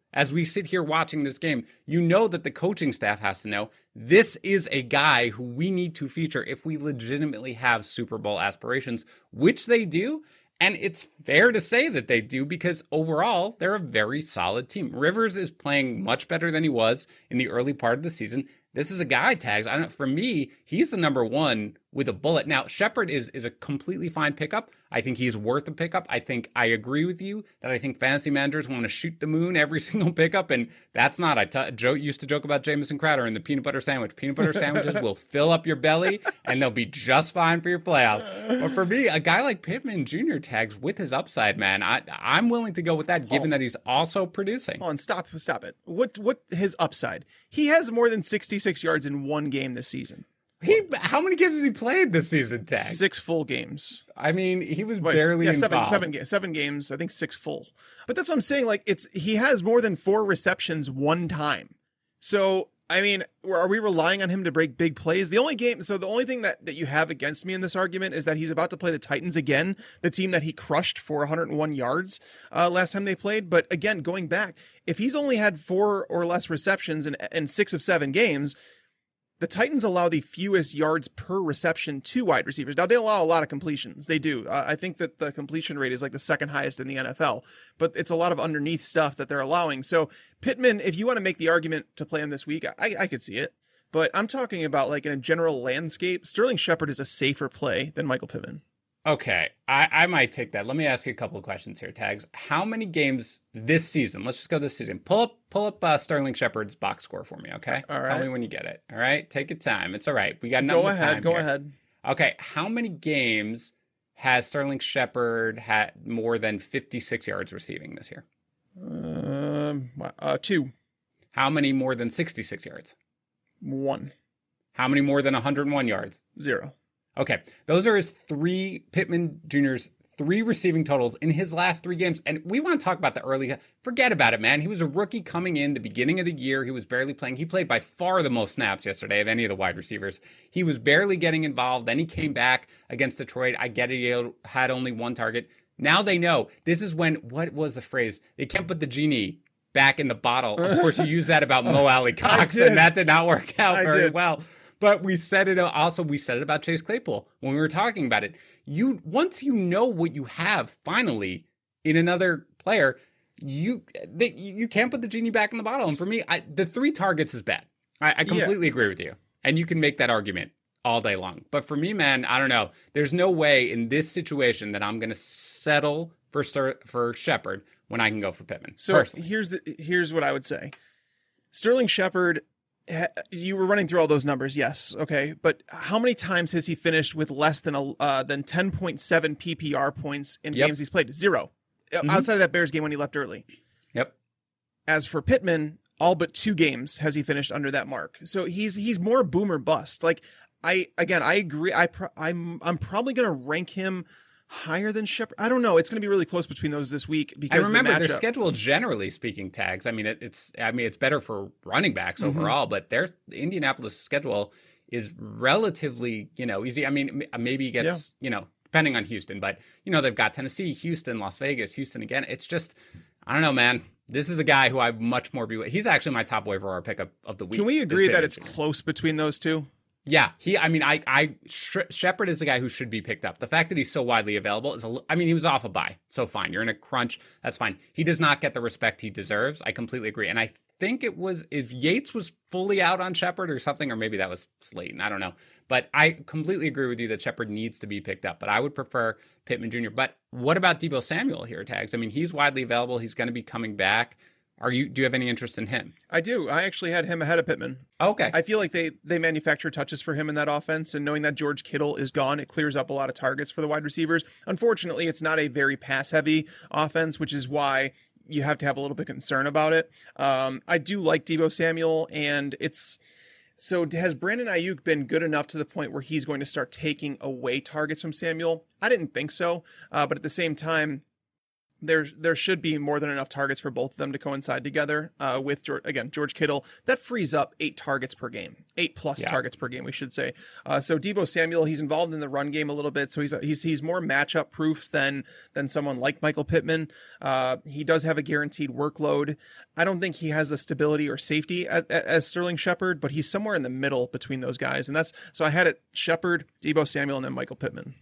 as we sit here watching this game, you know that the coaching staff has to know this is a guy who we need to feature if we legitimately have Super Bowl aspirations, which they do. And it's fair to say that they do because overall, they're a very solid team. Rivers is playing much better than he was in the early part of the season. This is a guy, Tags. I don't. For me, he's the number one with a bullet. Now, Shepard is is a completely fine pickup. I think he's worth a pickup. I think I agree with you that I think fantasy managers want to shoot the moon every single pickup, and that's not. I t- Joe used to joke about Jamison Crowder and the peanut butter sandwich. Peanut butter sandwiches will fill up your belly, and they'll be just fine for your playoffs. But for me, a guy like Pittman Junior, Tags, with his upside, man, I I'm willing to go with that, given oh. that he's also producing. Hold on, stop, stop it. What what his upside? He has more than sixty-six yards in one game this season. He how many games has he played this season, Tag? Six full games. I mean, he was Wait, barely yeah, seven, involved. seven, seven games. I think six full. But that's what I'm saying. Like it's he has more than four receptions one time. So I mean, are we relying on him to break big plays? The only game. So the only thing that that you have against me in this argument is that he's about to play the Titans again, the team that he crushed for one hundred one yards uh, last time they played. But again, going back, if he's only had four or less receptions in, in six of seven games, the Titans allow the fewest yards per reception to wide receivers. Now, they allow a lot of completions. They do. Uh, I think that the completion rate is like the second highest in the N F L, but it's a lot of underneath stuff that they're allowing. So Pittman, if you want to make the argument to play him this week, I, I could see it. But I'm talking about like in a general landscape, Sterling Shepard is a safer play than Michael Pittman. Okay, I, I might take that. Let me ask you a couple of questions here, Tags. How many games this season? Let's just go this season. Pull up pull up uh, Sterling Shepard's box score for me, okay? All right. Tell me when you get it, all right? Take your time. It's all right. We got nothing Go but ahead, time go here. ahead. Okay, how many games has Sterling Shepard had more than fifty-six yards receiving this year? Um, uh, two. How many more than sixty-six yards? One. How many more than one hundred one yards? Zero. Okay, those are his three, Pittman Junior's three receiving totals in his last three games. And we want to talk about the early, forget about it, man. He was a rookie coming in the beginning of the year. He was barely playing. He played by far the most snaps yesterday of any of the wide receivers. He was barely getting involved. Then he came back against Detroit. I get it. He had only one target. Now they know. This is when, what was the phrase? They can't put the genie back in the bottle. Of course, you used that about Mo Alley Cox, and that did not work out I very did. well. But we said it also, we said it about Chase Claypool when we were talking about it. You once you know what you have finally in another player, you they, you can't put the genie back in the bottle. And for me, I, the three targets is bad. I, I completely yeah. agree with you. And you can make that argument all day long. But for me, man, I don't know. There's no way in this situation that I'm going to settle for for Shepard when I can go for Pittman. So personally. here's the here's what I would say. Sterling Shepard, you were running through all those numbers, yes, okay, but how many times has he finished with less than a uh, than ten point seven P P R points in yep. games he's played? Zero, mm-hmm. outside of that Bears game when he left early. Yep. As for Pittman, all but two games has he finished under that mark. So he's he's more boom or bust. Like I again, I agree. I pro- I'm I'm probably gonna rank him higher than Shepard. I don't know. It's going to be really close between those this week because I remember the their schedule, generally speaking, Tags. I mean, it, it's I mean it's better for running backs mm-hmm. overall, but their the Indianapolis schedule is relatively you know easy. I mean, maybe he gets yeah. you know depending on Houston, but you know they've got Tennessee, Houston, Las Vegas, Houston again. It's just I don't know, man. This is a guy who I much more be with. He's actually my top waiver wire pickup of the week. Can we agree that it's close between those two? Yeah, he. I mean, I. I Shepard is the guy who should be picked up. The fact that he's so widely available is. A, I mean, he was off a bye, so fine. You're in a crunch. That's fine. He does not get the respect he deserves. I completely agree. And I think it was if Yates was fully out on Shepard or something, or maybe that was Slayton. I don't know. But I completely agree with you that Shepard needs to be picked up. But I would prefer Pittman Junior But what about Deebo Samuel here, Tags? I mean, he's widely available. He's going to be coming back. Are you? Do you have any interest in him? I do. I actually had him ahead of Pittman. Okay. I feel like they they manufacture touches for him in that offense, and knowing that George Kittle is gone, it clears up a lot of targets for the wide receivers. Unfortunately, it's not a very pass-heavy offense, which is why you have to have a little bit of concern about it. Um, I do like Deebo Samuel, and it's so has Brandon Ayuk been good enough to the point where he's going to start taking away targets from Samuel? I didn't think so, uh, but at the same time, there there should be more than enough targets for both of them to coincide together uh, with, George, again, George Kittle. That frees up eight targets per game, eight plus yeah. targets per game, we should say. Uh, so Deebo Samuel, he's involved in the run game a little bit, so he's he's he's more matchup proof than than someone like Michael Pittman. Uh, he does have a guaranteed workload. I don't think he has the stability or safety as, as Sterling Shepard, but he's somewhere in the middle between those guys. And that's so I had it Shepard, Deebo Samuel, and then Michael Pittman.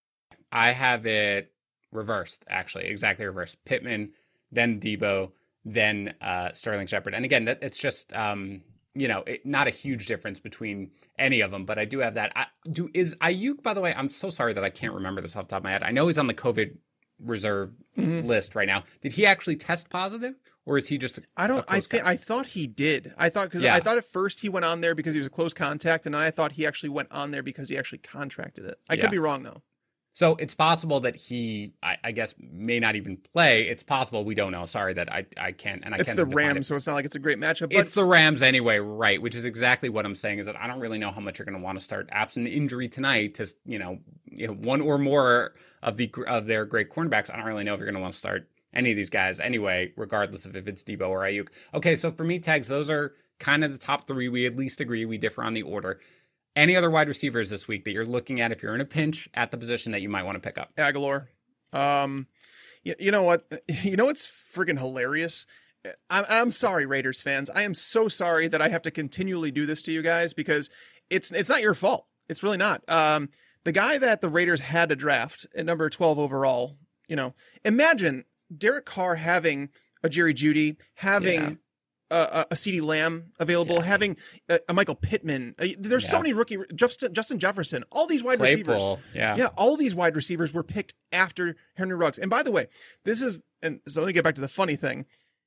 I have it reversed, actually, exactly reversed. Pittman, then Deebo, then uh, Sterling Shepard. And again, that it's just, um, you know, it, not a huge difference between any of them, but I do have that. I, do Is Ayuk, by the way, I'm so sorry that I can't remember this off the top of my head. I know he's on the COVID reserve mm-hmm. list right now. Did he actually test positive? Or is he just a, I don't I think I thought he did. I thought because yeah. I thought at first he went on there because he was a close contact, and then I thought he actually went on there because he actually contracted it. I yeah. could be wrong though. So it's possible that he, I, I guess, may not even play. It's possible. We don't know. Sorry that I, I can't. And I it's can't the Rams, so it's not like it's a great matchup. But it's the Rams anyway, right? Which is exactly what I'm saying. Is that I don't really know how much you're going to want to start absent injury tonight to, you know, you know, one or more of the of their great cornerbacks. I don't really know if you're going to want to start any of these guys anyway, regardless of if it's Deebo or Ayuk. Okay, so for me, Tags, those are kind of the top three. We at least agree. We differ on the order. Any other wide receivers this week that you're looking at if you're in a pinch at the position that you might want to pick up? Aguilar. Um, you, you know what? You know what's friggin' hilarious? I'm, I'm sorry, Raiders fans. I am so sorry that I have to continually do this to you guys because it's it's not your fault. It's really not. Um, the guy that the Raiders had to draft at number twelve overall, you know, imagine Derek Carr having a Jerry Jeudy, having... Yeah. Uh, a CeeDee Lamb available, yeah. having a, a Michael Pittman. Uh, there's yeah. so many rookie Justin, Justin Jefferson, all these wide Claypool. receivers. Yeah. Yeah. All these wide receivers were picked after Henry Ruggs. And by the way, this is, and so let me get back to the funny thing.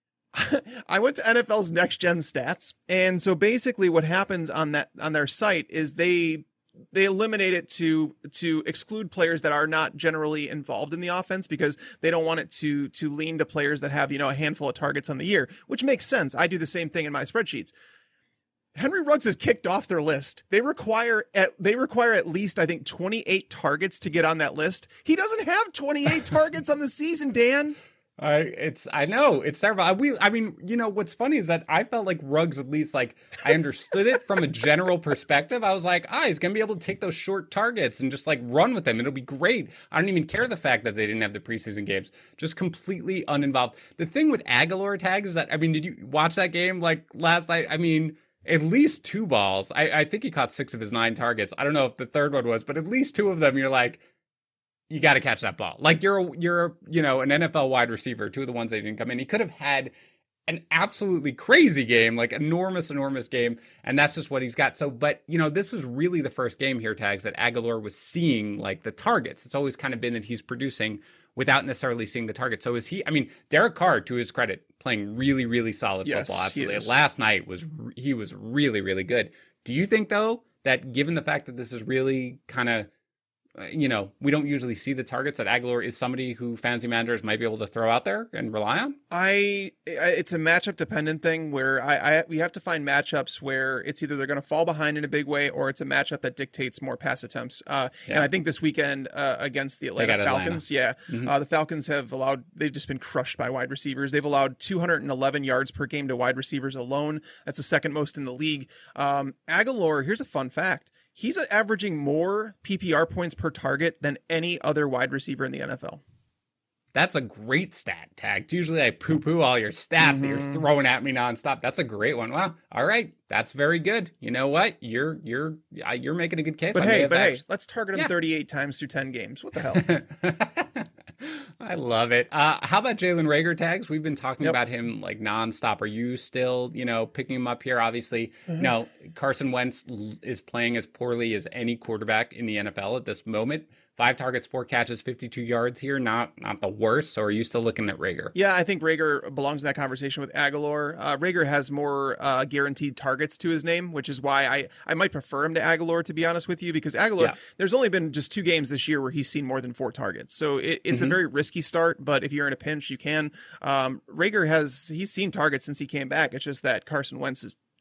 I went to N F L's Next Gen Stats. And so basically what happens on that, on their site is they, they eliminate it to to exclude players that are not generally involved in the offense because they don't want it to to lean to players that have, you know, a handful of targets on the year, which makes sense. I do the same thing in my spreadsheets. Henry Ruggs is kicked off their list. They require at they require at least, I think, twenty-eight targets to get on that list. He doesn't have twenty-eight targets on the season, Dan. I it's I know it's terrible. I, we I mean, you know what's funny is that I felt like Ruggs at least like I understood it from a general perspective. I was like, ah, he's gonna be able to take those short targets and just like run with them. It'll be great. I don't even care the fact that they didn't have the preseason games. Just completely uninvolved. The thing with Aguilar, Tags, is that I mean, did you watch that game like last night? I mean, at least two balls. I, I think he caught six of his nine targets. I don't know if the third one was, but at least two of them. You're like, you got to catch that ball. Like you're, you're, you know, an N F L wide receiver, two of the ones that didn't come in. He could have had an absolutely crazy game, like enormous, enormous game. And that's just what he's got. So, but you know, this is really the first game here, Tags, that Aguilar was seeing like the targets. It's always kind of been that he's producing without necessarily seeing the target. So is he, I mean, Derek Carr, to his credit, playing really, really solid yes, football. Absolutely. Last night was, he was really, really good. Do you think though, that given the fact that this is really kind of, you know, we don't usually see the targets, that Aguilar is somebody who fantasy managers might be able to throw out there and rely on? I, it's a matchup dependent thing where I, I we have to find matchups where it's either they're going to fall behind in a big way or it's a matchup that dictates more pass attempts. Uh, yeah. And I think this weekend uh, against the Atlanta Falcons, Atlanta. yeah, mm-hmm. uh, the Falcons have allowed, they've just been crushed by wide receivers. They've allowed two hundred eleven yards per game to wide receivers alone. That's the second most in the league. Um, Aguilar, here's a fun fact. He's averaging more P P R points per target than any other wide receiver in the N F L. That's a great stat, Tag. Usually I poo-poo all your stats mm-hmm. that you're throwing at me nonstop. That's a great one. Wow. All right. That's very good. You know what? You're you're you're making a good case. But I hey, but actually... hey, let's target him yeah. thirty-eight times through ten games. What the hell? I love it. Uh, how about Jalen Reagor, Tags? We've been talking yep. about him like nonstop. Are you still, you know, picking him up here? Obviously, mm-hmm. no. Carson Wentz is playing as poorly as any quarterback in the N F L at this moment. Five targets, four catches, fifty-two yards here. Not not the worst. So are you still looking at Reagor? Yeah, I think Reagor belongs in that conversation with Aguilar. Uh, Reagor has more uh, guaranteed targets to his name, which is why I, I might prefer him to Aguilar, to be honest with you, because Aguilar, yeah. there's only been just two games this year where he's seen more than four targets. So it, it's mm-hmm. a very risky start, but if you're in a pinch, you can. Um, Reagor has, he's seen targets since he came back. It's just that Carson Wentz is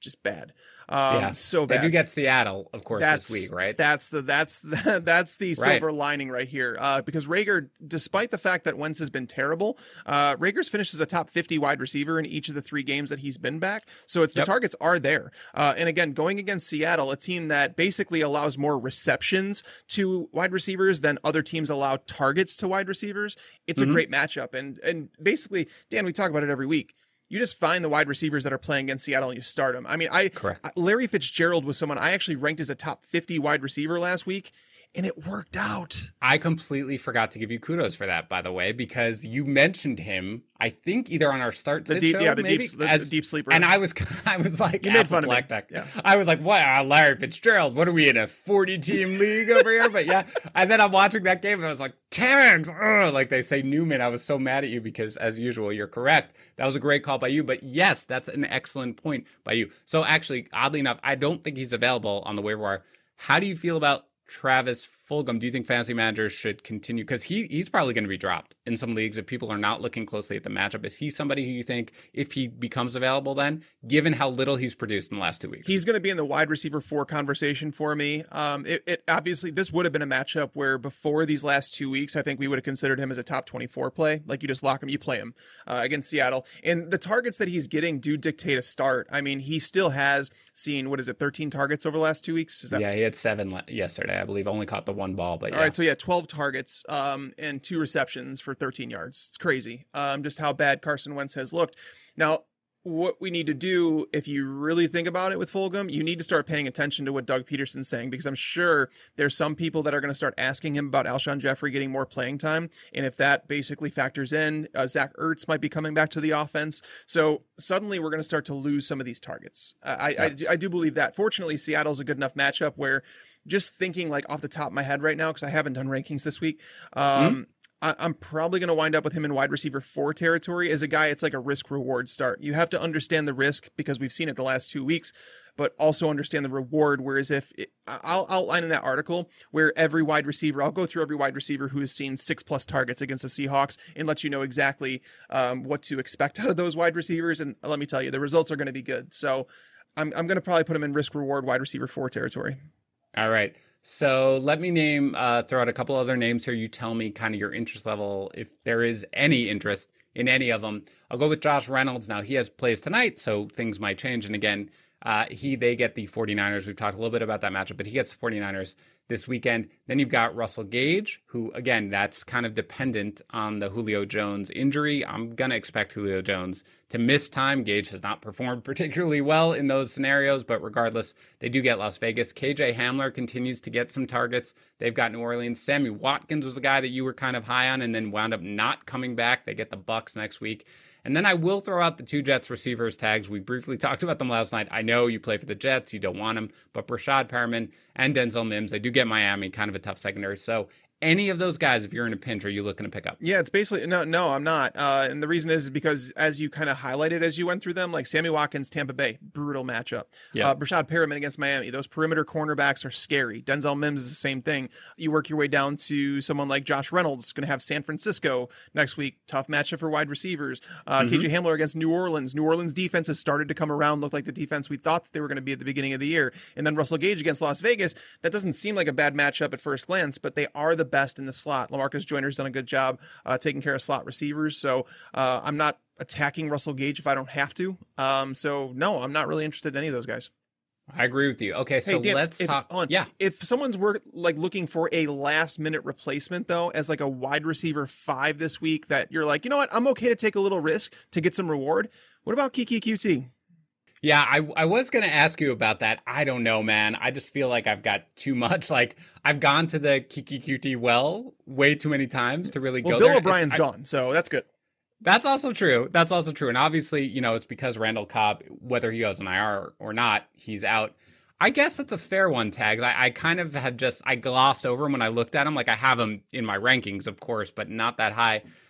just bad. Um, yeah. So bad. They do get Seattle, of course, that's, this week, right? That's the that's the, that's the right. silver lining right here. Uh, because Reagor, despite the fact that Wentz has been terrible, uh, Rager's finished as a top fifty wide receiver in each of the three games that he's been back. So it's the yep. targets are there. Uh, and again, going against Seattle, a team that basically allows more receptions to wide receivers than other teams allow targets to wide receivers. It's mm-hmm. a great matchup. And and basically, Dan, we talk about it every week. You just find the wide receivers that are playing against Seattle and you start them. I mean, I Correct. Larry Fitzgerald was someone I actually ranked as a top fifty wide receiver last week, and it worked out. I completely forgot to give you kudos for that, by the way, because you mentioned him, I think, either on our start the sit deep, show, yeah, the maybe, deep, the, as, the deep sleeper. And I was, I was like, you made fun of me. Yeah. I was like, wow, Larry Fitzgerald, what are we in a forty team league over here? But yeah, and then I'm watching that game and I was like, tags, ugh, like they say Newman. I was so mad at you because, as usual, you're correct. That was a great call by you. But yes, that's an excellent point by you. So actually, oddly enough, I don't think he's available on the waiver wire. How do you feel about Travis Fulgham? Do you think fantasy managers should continue? Because he he's probably going to be dropped in some leagues if people are not looking closely at the matchup. Is he somebody who you think, if he becomes available then, given how little he's produced in the last two weeks? He's going to be in the wide receiver four conversation for me. Um, it, it obviously, this would have been a matchup where before these last two weeks, I think we would have considered him as a top twenty-four play. Like you just lock him, you play him uh, against Seattle. And the targets that he's getting do dictate a start. I mean, he still has seen, what is it, thirteen targets over the last two weeks? Is that- yeah, he had seven yesterday, I believe. Only caught the one ball, but yeah. All right, so yeah, twelve targets um, and two receptions for thirteen yards. It's crazy um, just how bad Carson Wentz has looked. Now, what we need to do, if you really think about it with Fulgham, you need to start paying attention to what Doug Peterson's saying, because I'm sure there's some people that are going to start asking him about Alshon Jeffrey getting more playing time. And if that basically factors in, uh, Zach Ertz might be coming back to the offense. So suddenly we're going to start to lose some of these targets. Uh, I, I, I do believe that. Fortunately, Seattle's a good enough matchup where, just thinking like off the top of my head right now, because I haven't done rankings this week, um, mm-hmm. I'm probably going to wind up with him in wide receiver four territory. As a guy, it's like a risk reward start. You have to understand the risk because we've seen it the last two weeks, but also understand the reward. Whereas if it, I'll outline in that article where every wide receiver, I'll go through every wide receiver who has seen six plus targets against the Seahawks and let you know exactly um, what to expect out of those wide receivers. And let me tell you, the results are going to be good. So I'm, I'm going to probably put him in risk reward wide receiver four territory. All right. So let me name, uh, throw out a couple other names here. You tell me kind of your interest level, if there is any interest in any of them. I'll go with Josh Reynolds. Now, he has plays tonight, so things might change. And again, uh, he they get the 49ers. We've talked a little bit about that matchup, but he gets the 49ers this weekend. Then you've got Russell Gage, who, again, that's kind of dependent on the Julio Jones injury. I'm going to expect Julio Jones to miss time. Gage has not performed particularly well in those scenarios, but regardless, they do get Las Vegas. K J Hamler continues to get some targets. They've got New Orleans. Sammy Watkins was a guy that you were kind of high on and then wound up not coming back. They get the Bucs next week. And then I will throw out the two Jets receivers tags. We briefly talked about them last night. I know you play for the Jets. You don't want them. But Brashad Perriman and Denzel Mims, they do get Miami, kind of a tough secondary. So any of those guys, if you're in a pinch, are you looking to pick up? Yeah, it's basically, no, no, I'm not. Uh, and the reason is because as you kind of highlighted as you went through them, like Sammy Watkins, Tampa Bay, brutal matchup. Yeah. Uh, Brashad Perriman against Miami, those perimeter cornerbacks are scary. Denzel Mims is the same thing. You work your way down to someone like Josh Reynolds, going to have San Francisco next week. Tough matchup for wide receivers. Uh, mm-hmm. K J Hamler against New Orleans. New Orleans defense has started to come around, look like the defense we thought that they were going to be at the beginning of the year. And then Russell Gage against Las Vegas. That doesn't seem like a bad matchup at first glance, but they are the best in the slot. LaMarcus Joyner's done a good job uh, taking care of slot receivers. So uh, I'm not attacking Russell Gage if I don't have to. Um, so no, I'm not really interested in any of those guys. I agree with you. Okay, so hey, Dan, let's if, talk. On, yeah. If someone's work, like looking for a last minute replacement though, as like a wide receiver five this week that you're like, you know what, I'm okay to take a little risk to get some reward. What about Kiki Q T? Yeah, I I was going to ask you about that. I don't know, man. I just feel like I've got too much. Like, I've gone to the Kiki Q T well way too many times to really well, go Bill there. O'Brien's I, gone, so that's good. That's also true. That's also true. And obviously, you know, it's because Randall Cobb, whether he goes on I R or not, he's out. I guess that's a fair one, Tags. I, I kind of had just, I glossed over him when I looked at him. Like, I have him in my rankings, of course, but not that high.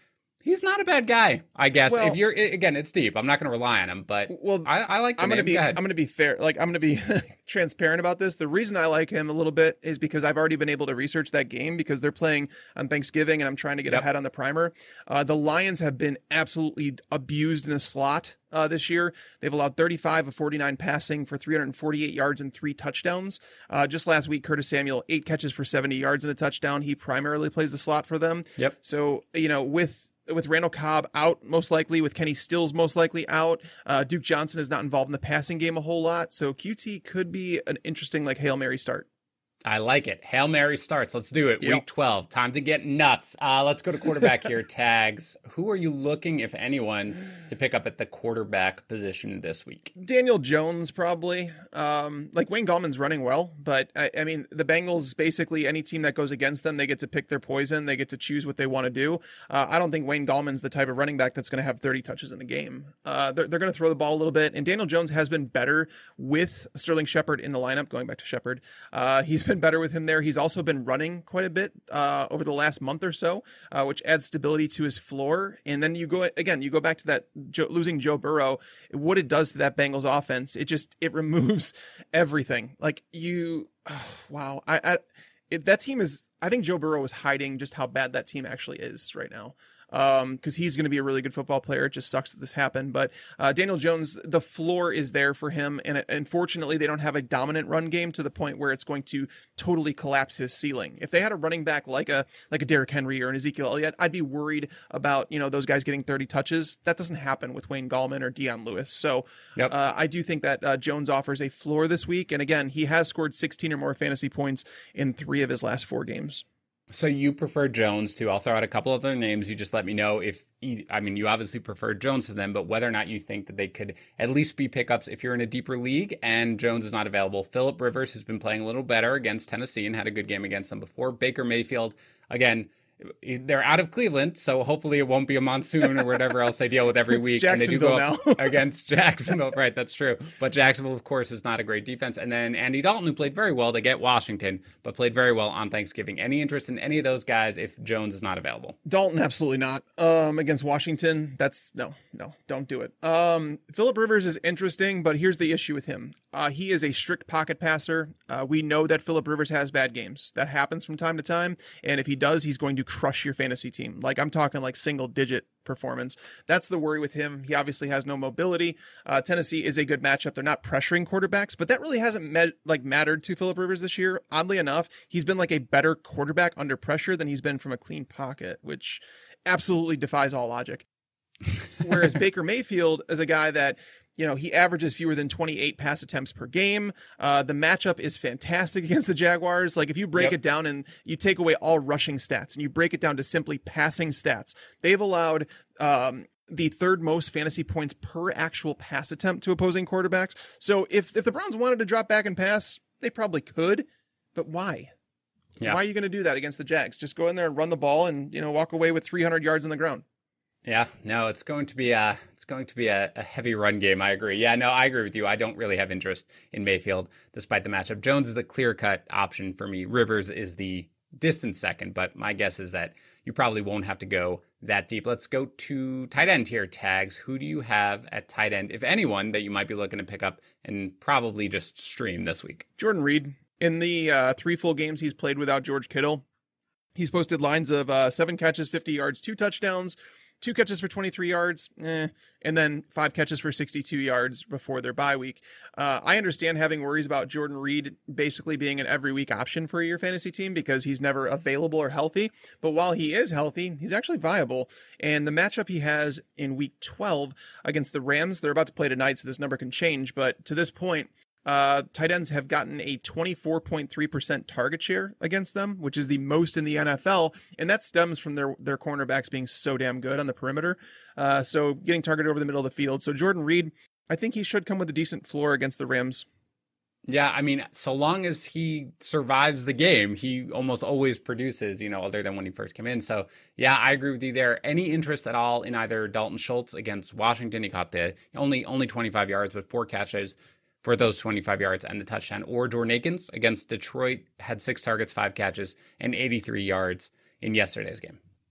He's not a bad guy, I guess. Well, if you're again, it's deep. I'm not going to rely on him, but well, I, I like. The I'm going to name. be. Go I'm ahead. going to be fair. Like I'm going to be transparent about this. The reason I like him a little bit is because I've already been able to research that game because they're playing on Thanksgiving, and I'm trying to get Yep. ahead on the primer. Uh, the Lions have been absolutely abused in a slot. Uh, this year, they've allowed thirty-five of forty-nine passing for three hundred forty-eight yards and three touchdowns. Uh, just last week, Curtis Samuel, eight catches for seventy yards and a touchdown. He primarily plays the slot for them. Yep. So, you know, with with Randall Cobb out most likely, with Kenny Stills most likely out, uh, Duke Johnson is not involved in the passing game a whole lot. So Q T could be an interesting like Hail Mary start. I like it. Hail Mary starts. Let's do it. Yep. Week twelve. Time to get nuts. Uh, let's go to quarterback here. Tags. Who are you looking, if anyone, to pick up at the quarterback position this week? Daniel Jones, probably. Um, like Wayne Gallman's running well, but I, I mean, the Bengals, basically any team that goes against them, they get to pick their poison. They get to choose what they want to do. Uh, I don't think Wayne Gallman's the type of running back that's going to have thirty touches in a game. Uh, they're they're going to throw the ball a little bit, and Daniel Jones has been better with Sterling Shepard in the lineup, going back to Shepard. Uh, he's been better with him there. He's also been running quite a bit uh, over the last month or so, uh, which adds stability to his floor. And then you go, again, you go back to that Joe, losing Joe Burrow, what it does to that Bengals offense. It just, it removes everything. Like you, oh, wow. I, I it, that team is, I think Joe Burrow is hiding just how bad that team actually is right now. Um, because he's going to be a really good football player. It just sucks that this happened. But uh, Daniel Jones, the floor is there for him. And uh, unfortunately, they don't have a dominant run game to the point where it's going to totally collapse his ceiling. If they had a running back like a like a Derrick Henry or an Ezekiel Elliott, I'd be worried about, you know, those guys getting thirty touches. That doesn't happen with Wayne Gallman or Dion Lewis. So Yep. uh, I do think that uh, Jones offers a floor this week. And again, he has scored sixteen or more fantasy points in three of his last four games. So you prefer Jones too. I'll throw out a couple other names. You just let me know if, I mean, you obviously prefer Jones to them, but whether or not you think that they could at least be pickups if you're in a deeper league and Jones is not available. Phillip Rivers, who's been playing a little better against Tennessee and had a good game against them before. Baker Mayfield, again, they're out of Cleveland, so hopefully it won't be a monsoon or whatever else they deal with every week. And they do go up now. against Jacksonville. Right, that's true. But Jacksonville, of course, is not a great defense. And then Andy Dalton, who played very well. They get Washington, but played very well on Thanksgiving. Any interest in any of those guys if Jones is not available? Dalton, absolutely not. Um, against Washington, that's no, no, don't do it. Um, Phillip Rivers is interesting, but here's the issue with him. Uh, he is a strict pocket passer. Uh, we know that Phillip Rivers has bad games. That happens from time to time. And if he does, he's going to crush your fantasy team. Like I'm talking like single digit performance. That's the worry with him. He obviously has no mobility. Uh, Tennessee is a good matchup. They're not pressuring quarterbacks, but that really hasn't met, like mattered to Phillip Rivers this year. Oddly enough, he's been like a better quarterback under pressure than he's been from a clean pocket, which absolutely defies all logic. Whereas Baker Mayfield is a guy that, you know, he averages fewer than twenty-eight pass attempts per game. Uh, the matchup is fantastic against the Jaguars. Like if you break Yep. it down and you take away all rushing stats and you break it down to simply passing stats, they've allowed um, the third most fantasy points per actual pass attempt to opposing quarterbacks. So if, if the Browns wanted to drop back and pass, they probably could, but why? Yeah. Why are you going to do that against the Jags? Just go in there and run the ball and, you know, walk away with three hundred yards on the ground. Yeah, no, it's going to be a it's going to be a, a heavy run game. I agree. Yeah, no, I agree with you. I don't really have interest in Mayfield despite the matchup. Jones is a clear-cut option for me. Rivers is the distant second, but my guess is that you probably won't have to go that deep. Let's go to tight end here, Tags. Who do you have at tight end, if anyone, that you might be looking to pick up and probably just stream this week? Jordan Reed. In the uh, three full games he's played without George Kittle, he's posted lines of uh, seven catches, fifty yards, two touchdowns, two catches for twenty-three yards, eh, and then five catches for sixty-two yards before their bye week. Uh, I understand having worries about Jordan Reed basically being an every week option for your fantasy team because he's never available or healthy. But while he is healthy, he's actually viable. And the matchup he has in week twelve against the Rams, they're about to play tonight, so this number can change. But to this point, Uh, tight ends have gotten a twenty-four point three percent target share against them, which is the most in the N F L. And that stems from their, their cornerbacks being so damn good on the perimeter. Uh, so getting targeted over the middle of the field. So Jordan Reed, I think he should come with a decent floor against the Rams. Yeah, I mean, so long as he survives the game, he almost always produces, you know, other than when he first came in. So, yeah, I agree with you there. Any interest at all in either Dalton Schultz against Washington? He caught the only only twenty-five yards with four catches for those twenty-five yards and the touchdown. Or Jordan Akins against Detroit, had six targets, five catches, and eighty-three yards in yesterday's game.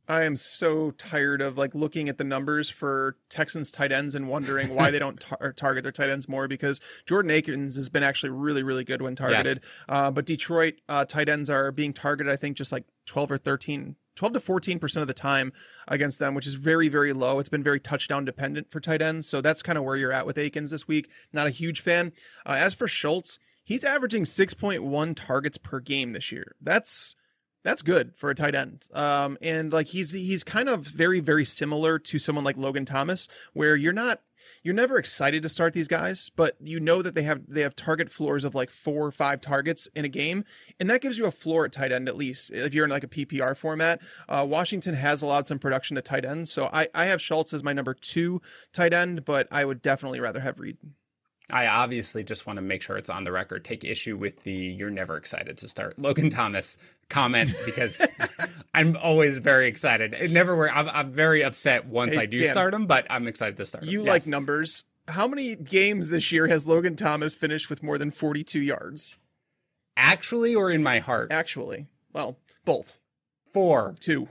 I am so tired of like looking at the numbers for Texans tight ends and wondering why they don't tar- target their tight ends more, because Jordan Akins has been actually really, really good when targeted. Yes. Uh, but Detroit uh, tight ends are being targeted, I think, just like twelve or thirteen, twelve to fourteen percent of the time against them, which is very, very low. It's been very touchdown dependent for tight ends. So that's kind of where you're at with Akins this week. Not a huge fan. Uh, as for Schultz, he's averaging six point one targets per game this year. That's That's good for a tight end. Um, and like he's he's kind of very, very similar to someone like Logan Thomas, where you're not you're never excited to start these guys, but you know that they have they have target floors of like four or five targets in a game, and that gives you a floor at tight end at least if you're in like a P P R format. Uh, Washington has allowed some production to tight end, so I, I have Schultz as my number two tight end, but I would definitely rather have Reed. I obviously just want to make sure it's on the record, take issue with the you're never excited to start Logan Thomas comment, because I'm always very excited. It never were. I'm, I'm very upset once hey, I do Dan, start him, but I'm excited to start him. You yes. like numbers. How many games this year has Logan Thomas finished with more than forty-two yards? Actually, or in my heart? Actually. Well, both. Four. Two.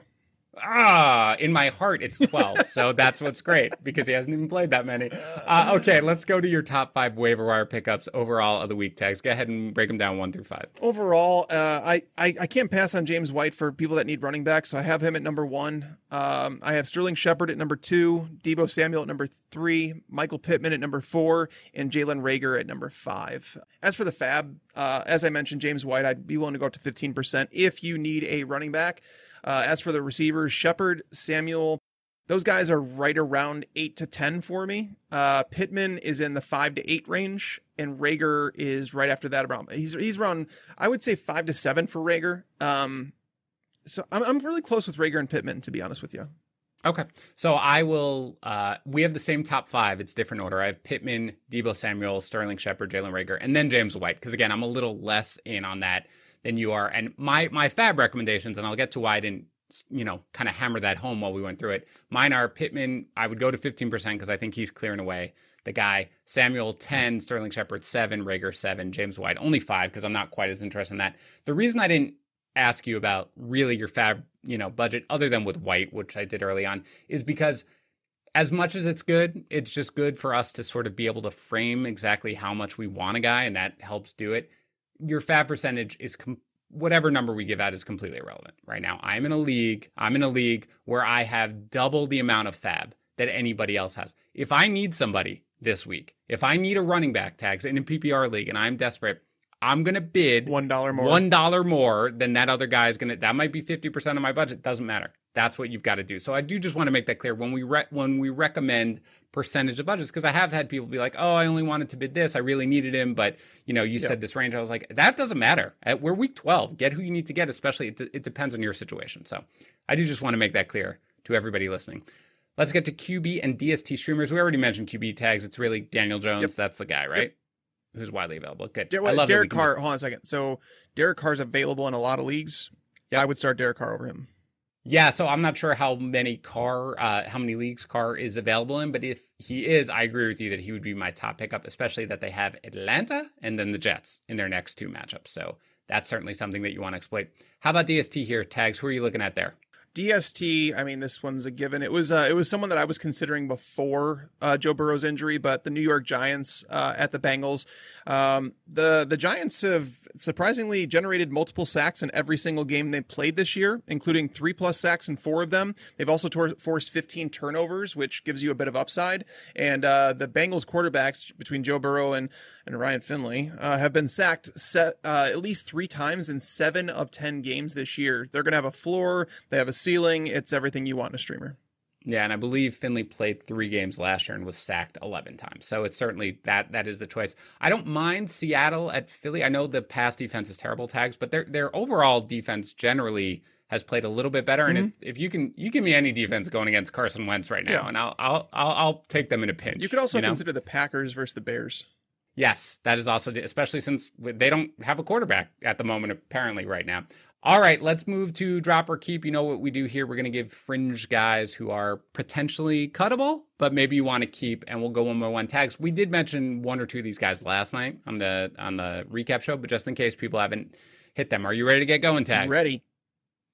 Ah, in my heart, it's twelve. So that's what's great, because he hasn't even played that many. Uh, okay, let's go to your top five waiver wire pickups overall of the week, Tags. Go ahead and break them down one through five. Overall, uh, I, I, I can't pass on James White for people that need running back, so I have him at number one. Um, I have Sterling Shepard at number two, Deebo Samuel at number three, Michael Pittman at number four, and Jalen Reagor at number five. As for the fab, uh, as I mentioned, James White, I'd be willing to go up to fifteen percent if you need a running back. Uh, as for the receivers, Shepard, Samuel, those guys are right around eight to ten for me. Uh, Pittman is in the five to eight range, and Reagor is right after that. Around he's he's around, I would say five to seven for Reagor. Um, so I'm I'm really close with Reagor and Pittman, to be honest with you. Okay, so I will. Uh, we have the same top five. It's different order. I have Pittman, Deebo Samuel, Sterling Shepard, Jalen Reagor, and then James White. Because again, I'm a little less in on that than you are. And my my fab recommendations, and I'll get to why I didn't, you know, kind of hammer that home while we went through it. Mine are Pittman, I would go to fifteen percent because I think he's clearing away the guy. Samuel, ten, Sterling Shepard, seven, Reagor, seven, James White, only five because I'm not quite as interested in that. The reason I didn't ask you about really your fab, you know, budget, other than with White, which I did early on, is because as much as it's good, it's just good for us to sort of be able to frame exactly how much we want a guy, and that helps do it. Your fab percentage is com- whatever number we give out is completely irrelevant right now. I'm in a league. I'm in a league where I have double the amount of fab that anybody else has. If I need somebody this week, if I need a running back, Tags, in a P P R league and I'm desperate, I'm going to bid one dollar more. one dollar more than that other guy is going to. That might be fifty percent of my budget. Doesn't matter. That's what you've got to do. So I do just want to make that clear when we re- when we recommend percentage of budgets, because I have had people be like, oh, I only wanted to bid this. I really needed him. But, you know, you yeah. said this range. I was like, that doesn't matter. We're week twelve. Get who you need to get, especially it, it depends on your situation. So I do just want to make that clear to everybody listening. Let's get to Q B and D S T streamers. We already mentioned Q B, Tags. It's really Daniel Jones. Yep. That's the guy, right? Yep. Who's widely available. Good. Der- I love Derek Carr. Just... Hold on a second. So Derek Carr's available in a lot of leagues. Yeah, I would start Derek Carr over him. Yeah, so I'm not sure how many Carr, uh, how many leagues Carr is available in, but if he is, I agree with you that he would be my top pickup, especially that they have Atlanta and then the Jets in their next two matchups. So that's certainly something that you want to exploit. How about D S T here, Tags? Who are you looking at there? D S T, I mean, this one's a given. It was uh, it was someone that I was considering before uh, Joe Burrow's injury, but the New York Giants uh, at the Bengals. Um, the the Giants have surprisingly generated multiple sacks in every single game they've played this year, including three plus sacks in four of them. They've also tor- forced fifteen turnovers, which gives you a bit of upside. And uh, the Bengals quarterbacks between Joe Burrow and, and Ryan Finley uh, have been sacked set, uh, at least three times in seven of ten games this year. They're going to have a floor. They have a ceiling. It's everything you want in a streamer. Yeah, and I believe Finley played three games last year and was sacked eleven times. So it's certainly that that is the choice. I don't mind Seattle at Philly. I know the pass defense is terrible, Tags, but their their overall defense generally has played a little bit better. Mm-hmm. And if, if you can you give me any defense going against Carson Wentz right now, yeah. and I'll, I'll I'll I'll take them in a pinch. You could also you know? consider the Packers versus the Bears. Yes, that is also, especially since they don't have a quarterback at the moment, apparently right now. All right, let's move to drop or keep. You know what we do here. We're going to give fringe guys who are potentially cuttable, but maybe you want to keep, and we'll go one by one. Tags. We did mention one or two of these guys last night on the on the recap show, but just in case people haven't hit them, are you ready to get going, Tags? Ready.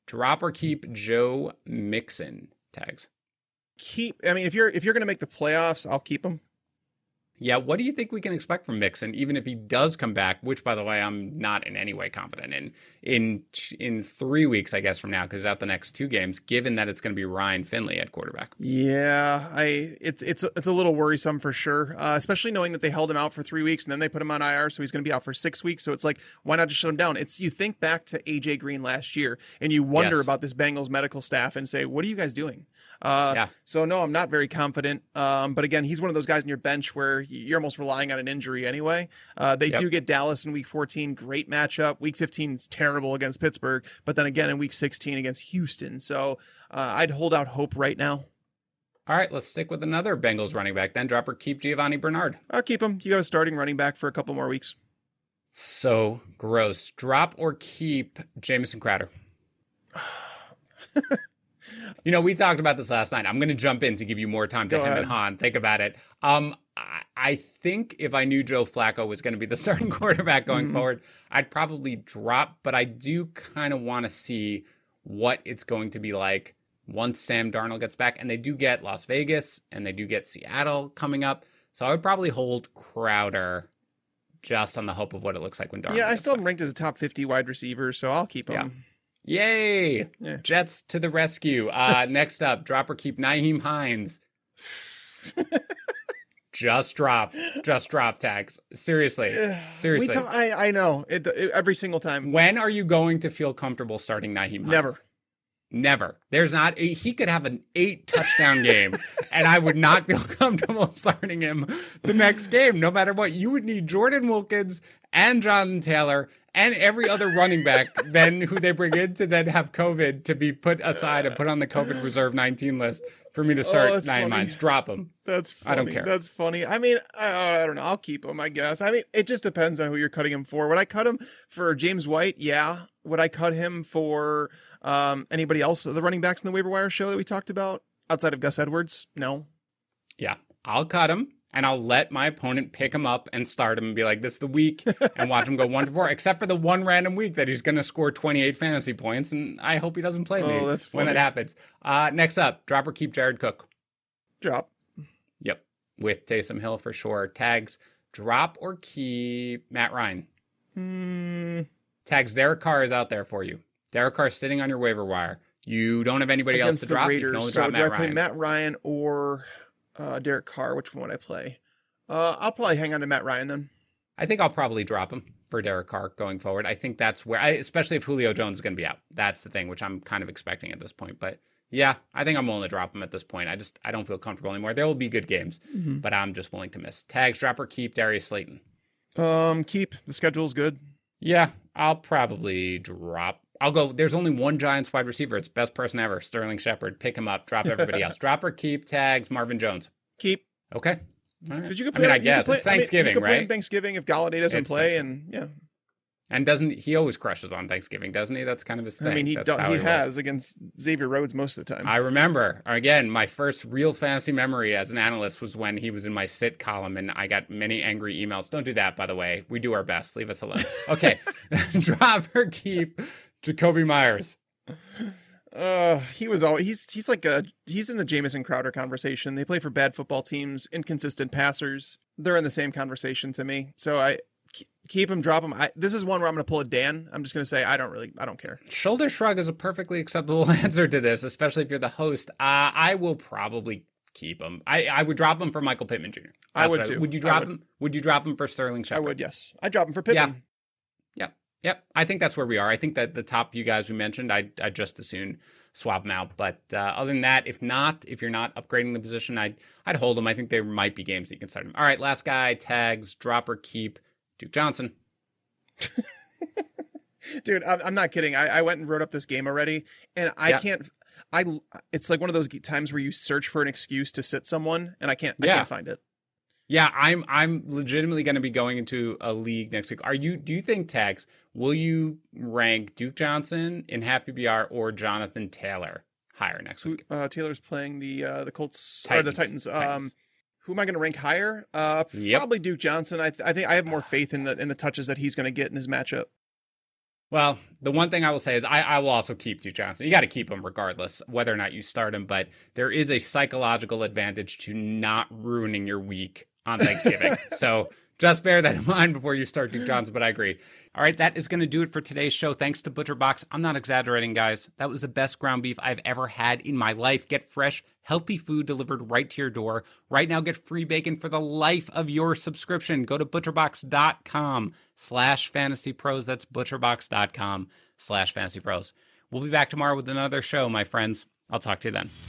Drop or keep Joe Mixon, Tags? Keep. I mean, if you're if you're going to make the playoffs, I'll keep him. Yeah, what do you think we can expect from Mixon, even if he does come back, which, by the way, I'm not in any way confident in, in in three weeks, I guess, from now, because out the next two games, given that it's going to be Ryan Finley at quarterback. Yeah, I it's it's it's a little worrisome for sure, uh, especially knowing that they held him out for three weeks and then they put him on I R, so he's going to be out for six weeks. So it's like, why not just shut him down? It's you think back to A J Green last year and you wonder Yes. about this Bengals medical staff and say, what are you guys doing? Uh, Yeah. So no, I'm not very confident. Um, but again, he's one of those guys in your bench where you're almost relying on an injury anyway. Uh, they Yep. do get Dallas in week fourteen, great matchup. Week fifteen is terrible against Pittsburgh, but then again in week sixteen against Houston. So uh, I'd hold out hope right now. All right, let's stick with another Bengals running back then. Drop or keep Giovanni Bernard. I'll keep him. You have a starting running back for a couple more weeks. So gross. Drop or keep Jamison Crowder. You know, we talked about this last night. I'm going to jump in to give you more time to Go him ahead. and Han. Think about it. Um, I, I think if I knew Joe Flacco was going to be the starting quarterback going Mhm. forward, I'd probably drop. But I do kind of want to see what it's going to be like once Sam Darnold gets back. And they do get Las Vegas and they do get Seattle coming up. So I would probably hold Crowder just on the hope of what it looks like when Darnold Yeah, I gets still back. have him ranked as a top fifty wide receiver, so I'll keep him. Yeah. Yay! Yeah. Jets to the rescue. Uh, next up, drop or keep Nyheim Hines. Just drop. Just drop, Tags. Seriously. Seriously. We talk, I, I know. It, it- every single time. When are you going to feel comfortable starting Nyheim Hines? Never. Never. There's not a, he could have an eight touchdown game and I would not feel comfortable starting him the next game, no matter what. You would need Jordan Wilkins and Jonathan Taylor and every other running back then who they bring in to then have COVID to be put aside and put on the COVID reserve nineteen list for me to start Oh, that's Nyheim funny. Hines. Drop him. That's funny. I don't care. That's funny. I mean, I, I don't know. I'll keep him, I guess. I mean, it just depends on who you're cutting him for. Would I cut him for James White? Yeah. Would I cut him for um, anybody else, the running backs in the waiver wire show that we talked about outside of Gus Edwards? No. Yeah. I'll cut him. And I'll let my opponent pick him up and start him and be like, this is the week, and watch him go one to four, except for the one random week that he's going to score twenty-eight fantasy points. And I hope he doesn't play me Oh, that's when funny. it happens. Uh, next up, drop or keep Jared Cook. Drop. Yep. With Taysom Hill for sure. Tags, drop or keep Matt Ryan. Hmm. Tags, Derek Carr is out there for you. Derek Carr sitting on your waiver wire. You don't have anybody else Against to the drop. You can Raiders. only So drop do I Matt play Ryan. Matt Ryan or uh, Derek Carr? Which one would I play? Uh, I'll probably hang on to Matt Ryan then. I think I'll probably drop him for Derek Carr going forward. I think that's where, I, especially if Julio Jones is going to be out. That's the thing, which I'm kind of expecting at this point. But yeah, I think I'm willing to drop him at this point. I just, I don't feel comfortable anymore. There will be good games, Mm-hmm. but I'm just willing to miss. Tags, drop or keep Darius Slayton. Um, keep. The schedule's good. Yeah, I'll probably drop. I'll go. There's only one Giants wide receiver. It's best person ever, Sterling Shepard. Pick him up. Drop everybody else. Drop or keep Tags Marvin Jones. Keep. Okay. All right. Because you could I play. mean, I you could guess play- it's I mean, Thanksgiving, you could play right? him Thanksgiving if Galladay doesn't It's play, Thanksgiving. and yeah. And doesn't he always crushes on Thanksgiving, doesn't he? That's kind of his thing. I mean, he That's do, how he was. has against Xavier Rhodes most of the time. I remember, again, my first real fantasy memory as an analyst was when he was in my sit column, and I got many angry emails. Don't do that, by the way. We do our best. Leave us alone. Okay. Drop or keep Jacoby Myers. Uh, he was all he's he's like a he's in the Jamison Crowder conversation. They play for bad football teams, inconsistent passers. They're in the same conversation to me. So I keep him, drop him. I, this is one where I'm going to pull a Dan. I'm just going to say I don't really I don't care. Shoulder shrug is a perfectly acceptable answer to this, especially if you're the host. Uh, I will probably keep him. I, I would drop him for Michael Pittman Junior I That's would what too. Would you I drop would. him? Would you drop him for Sterling I Shepard? would, yes. I drop him for Pittman. Yep. Yep. I think that's where we are. I think that the top few guys we mentioned, I I just as soon swap them out. But uh, other than that, if not, if you're not upgrading the position, I'd I'd hold them. I think there might be games that you can start him. All right, last guy, Tags, drop or keep Duke Johnson. Dude, I'm, I'm not kidding. I, I went and wrote up this game already, and I Yeah. can't. I it's like one of those times where you search for an excuse to sit someone, and I can't. I Yeah. can't find it. Yeah, I'm I'm legitimately going to be going into a league next week. Are you? Do you think, Tags, will you rank Duke Johnson in half P P R or Jonathan Taylor higher next Who- week? Uh, Taylor's playing the uh, the Colts or Titans. the Titans. Um, Titans. who am I going to rank higher? Uh, Yep. probably Duke Johnson. I th- I think I have more faith in the in the touches that he's going to get in his matchup. Well, the one thing I will say is I, I will also keep Duke Johnson. You got to keep him regardless, whether or not you start him. But there is a psychological advantage to not ruining your week on Thanksgiving. So just bear that in mind before you start Duke Johnson. But I agree. All right, that is going to do it for today's show. Thanks to ButcherBox. I'm not exaggerating, guys. That was the best ground beef I've ever had in my life. Get fresh, healthy food delivered right to your door. Right now, get free bacon for the life of your subscription. Go to butcherbox.com slash fantasy pros. That's butcherbox.com slash fantasy pros. We'll be back tomorrow with another show, my friends. I'll talk to you then.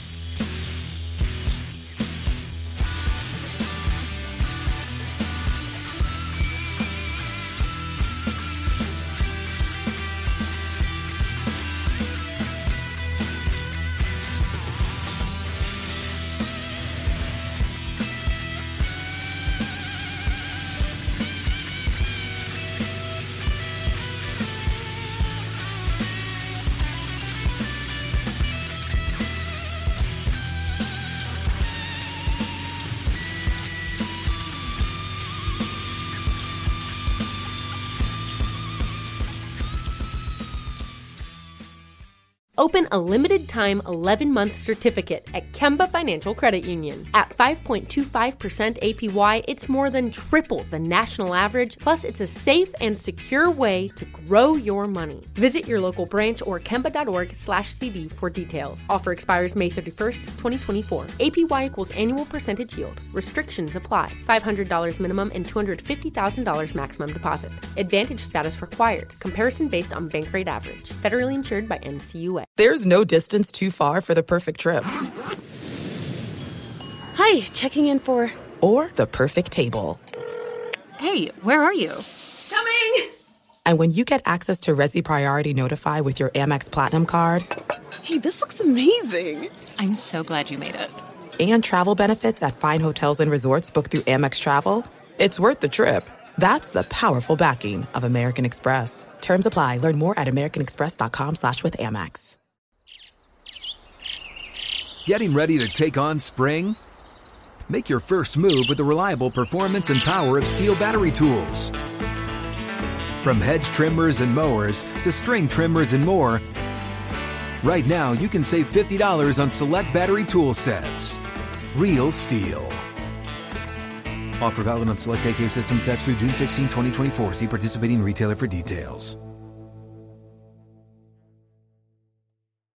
Open a limited-time eleven-month certificate at Kemba Financial Credit Union. At five point two five percent A P Y, it's more than triple the national average, plus it's a safe and secure way to grow your money. Visit your local branch or kemba.org slash CD for details. Offer expires May thirty-first, twenty twenty-four. A P Y equals annual percentage yield. Restrictions apply. five hundred dollars minimum and two hundred fifty thousand dollars maximum deposit. Advantage status required. Comparison based on bank rate average. Federally insured by N C U A. There's no distance too far for the perfect trip. Hi, checking in for... Or the perfect table. Hey, where are you? Coming! And when you get access to Resi Priority Notify with your Amex Platinum card... Hey, this looks amazing! I'm so glad you made it. And travel benefits at fine hotels and resorts booked through Amex Travel, it's worth the trip. That's the powerful backing of American Express. Terms apply. Learn more at americanexpress.com slash with Amex. Getting ready to take on spring? Make your first move with the reliable performance and power of Steel battery tools. From hedge trimmers and mowers to string trimmers and more, right now you can save fifty dollars on select battery tool sets. Real Steel. Offer valid on select A K system sets through June sixteenth, twenty twenty-four. See participating retailer for details.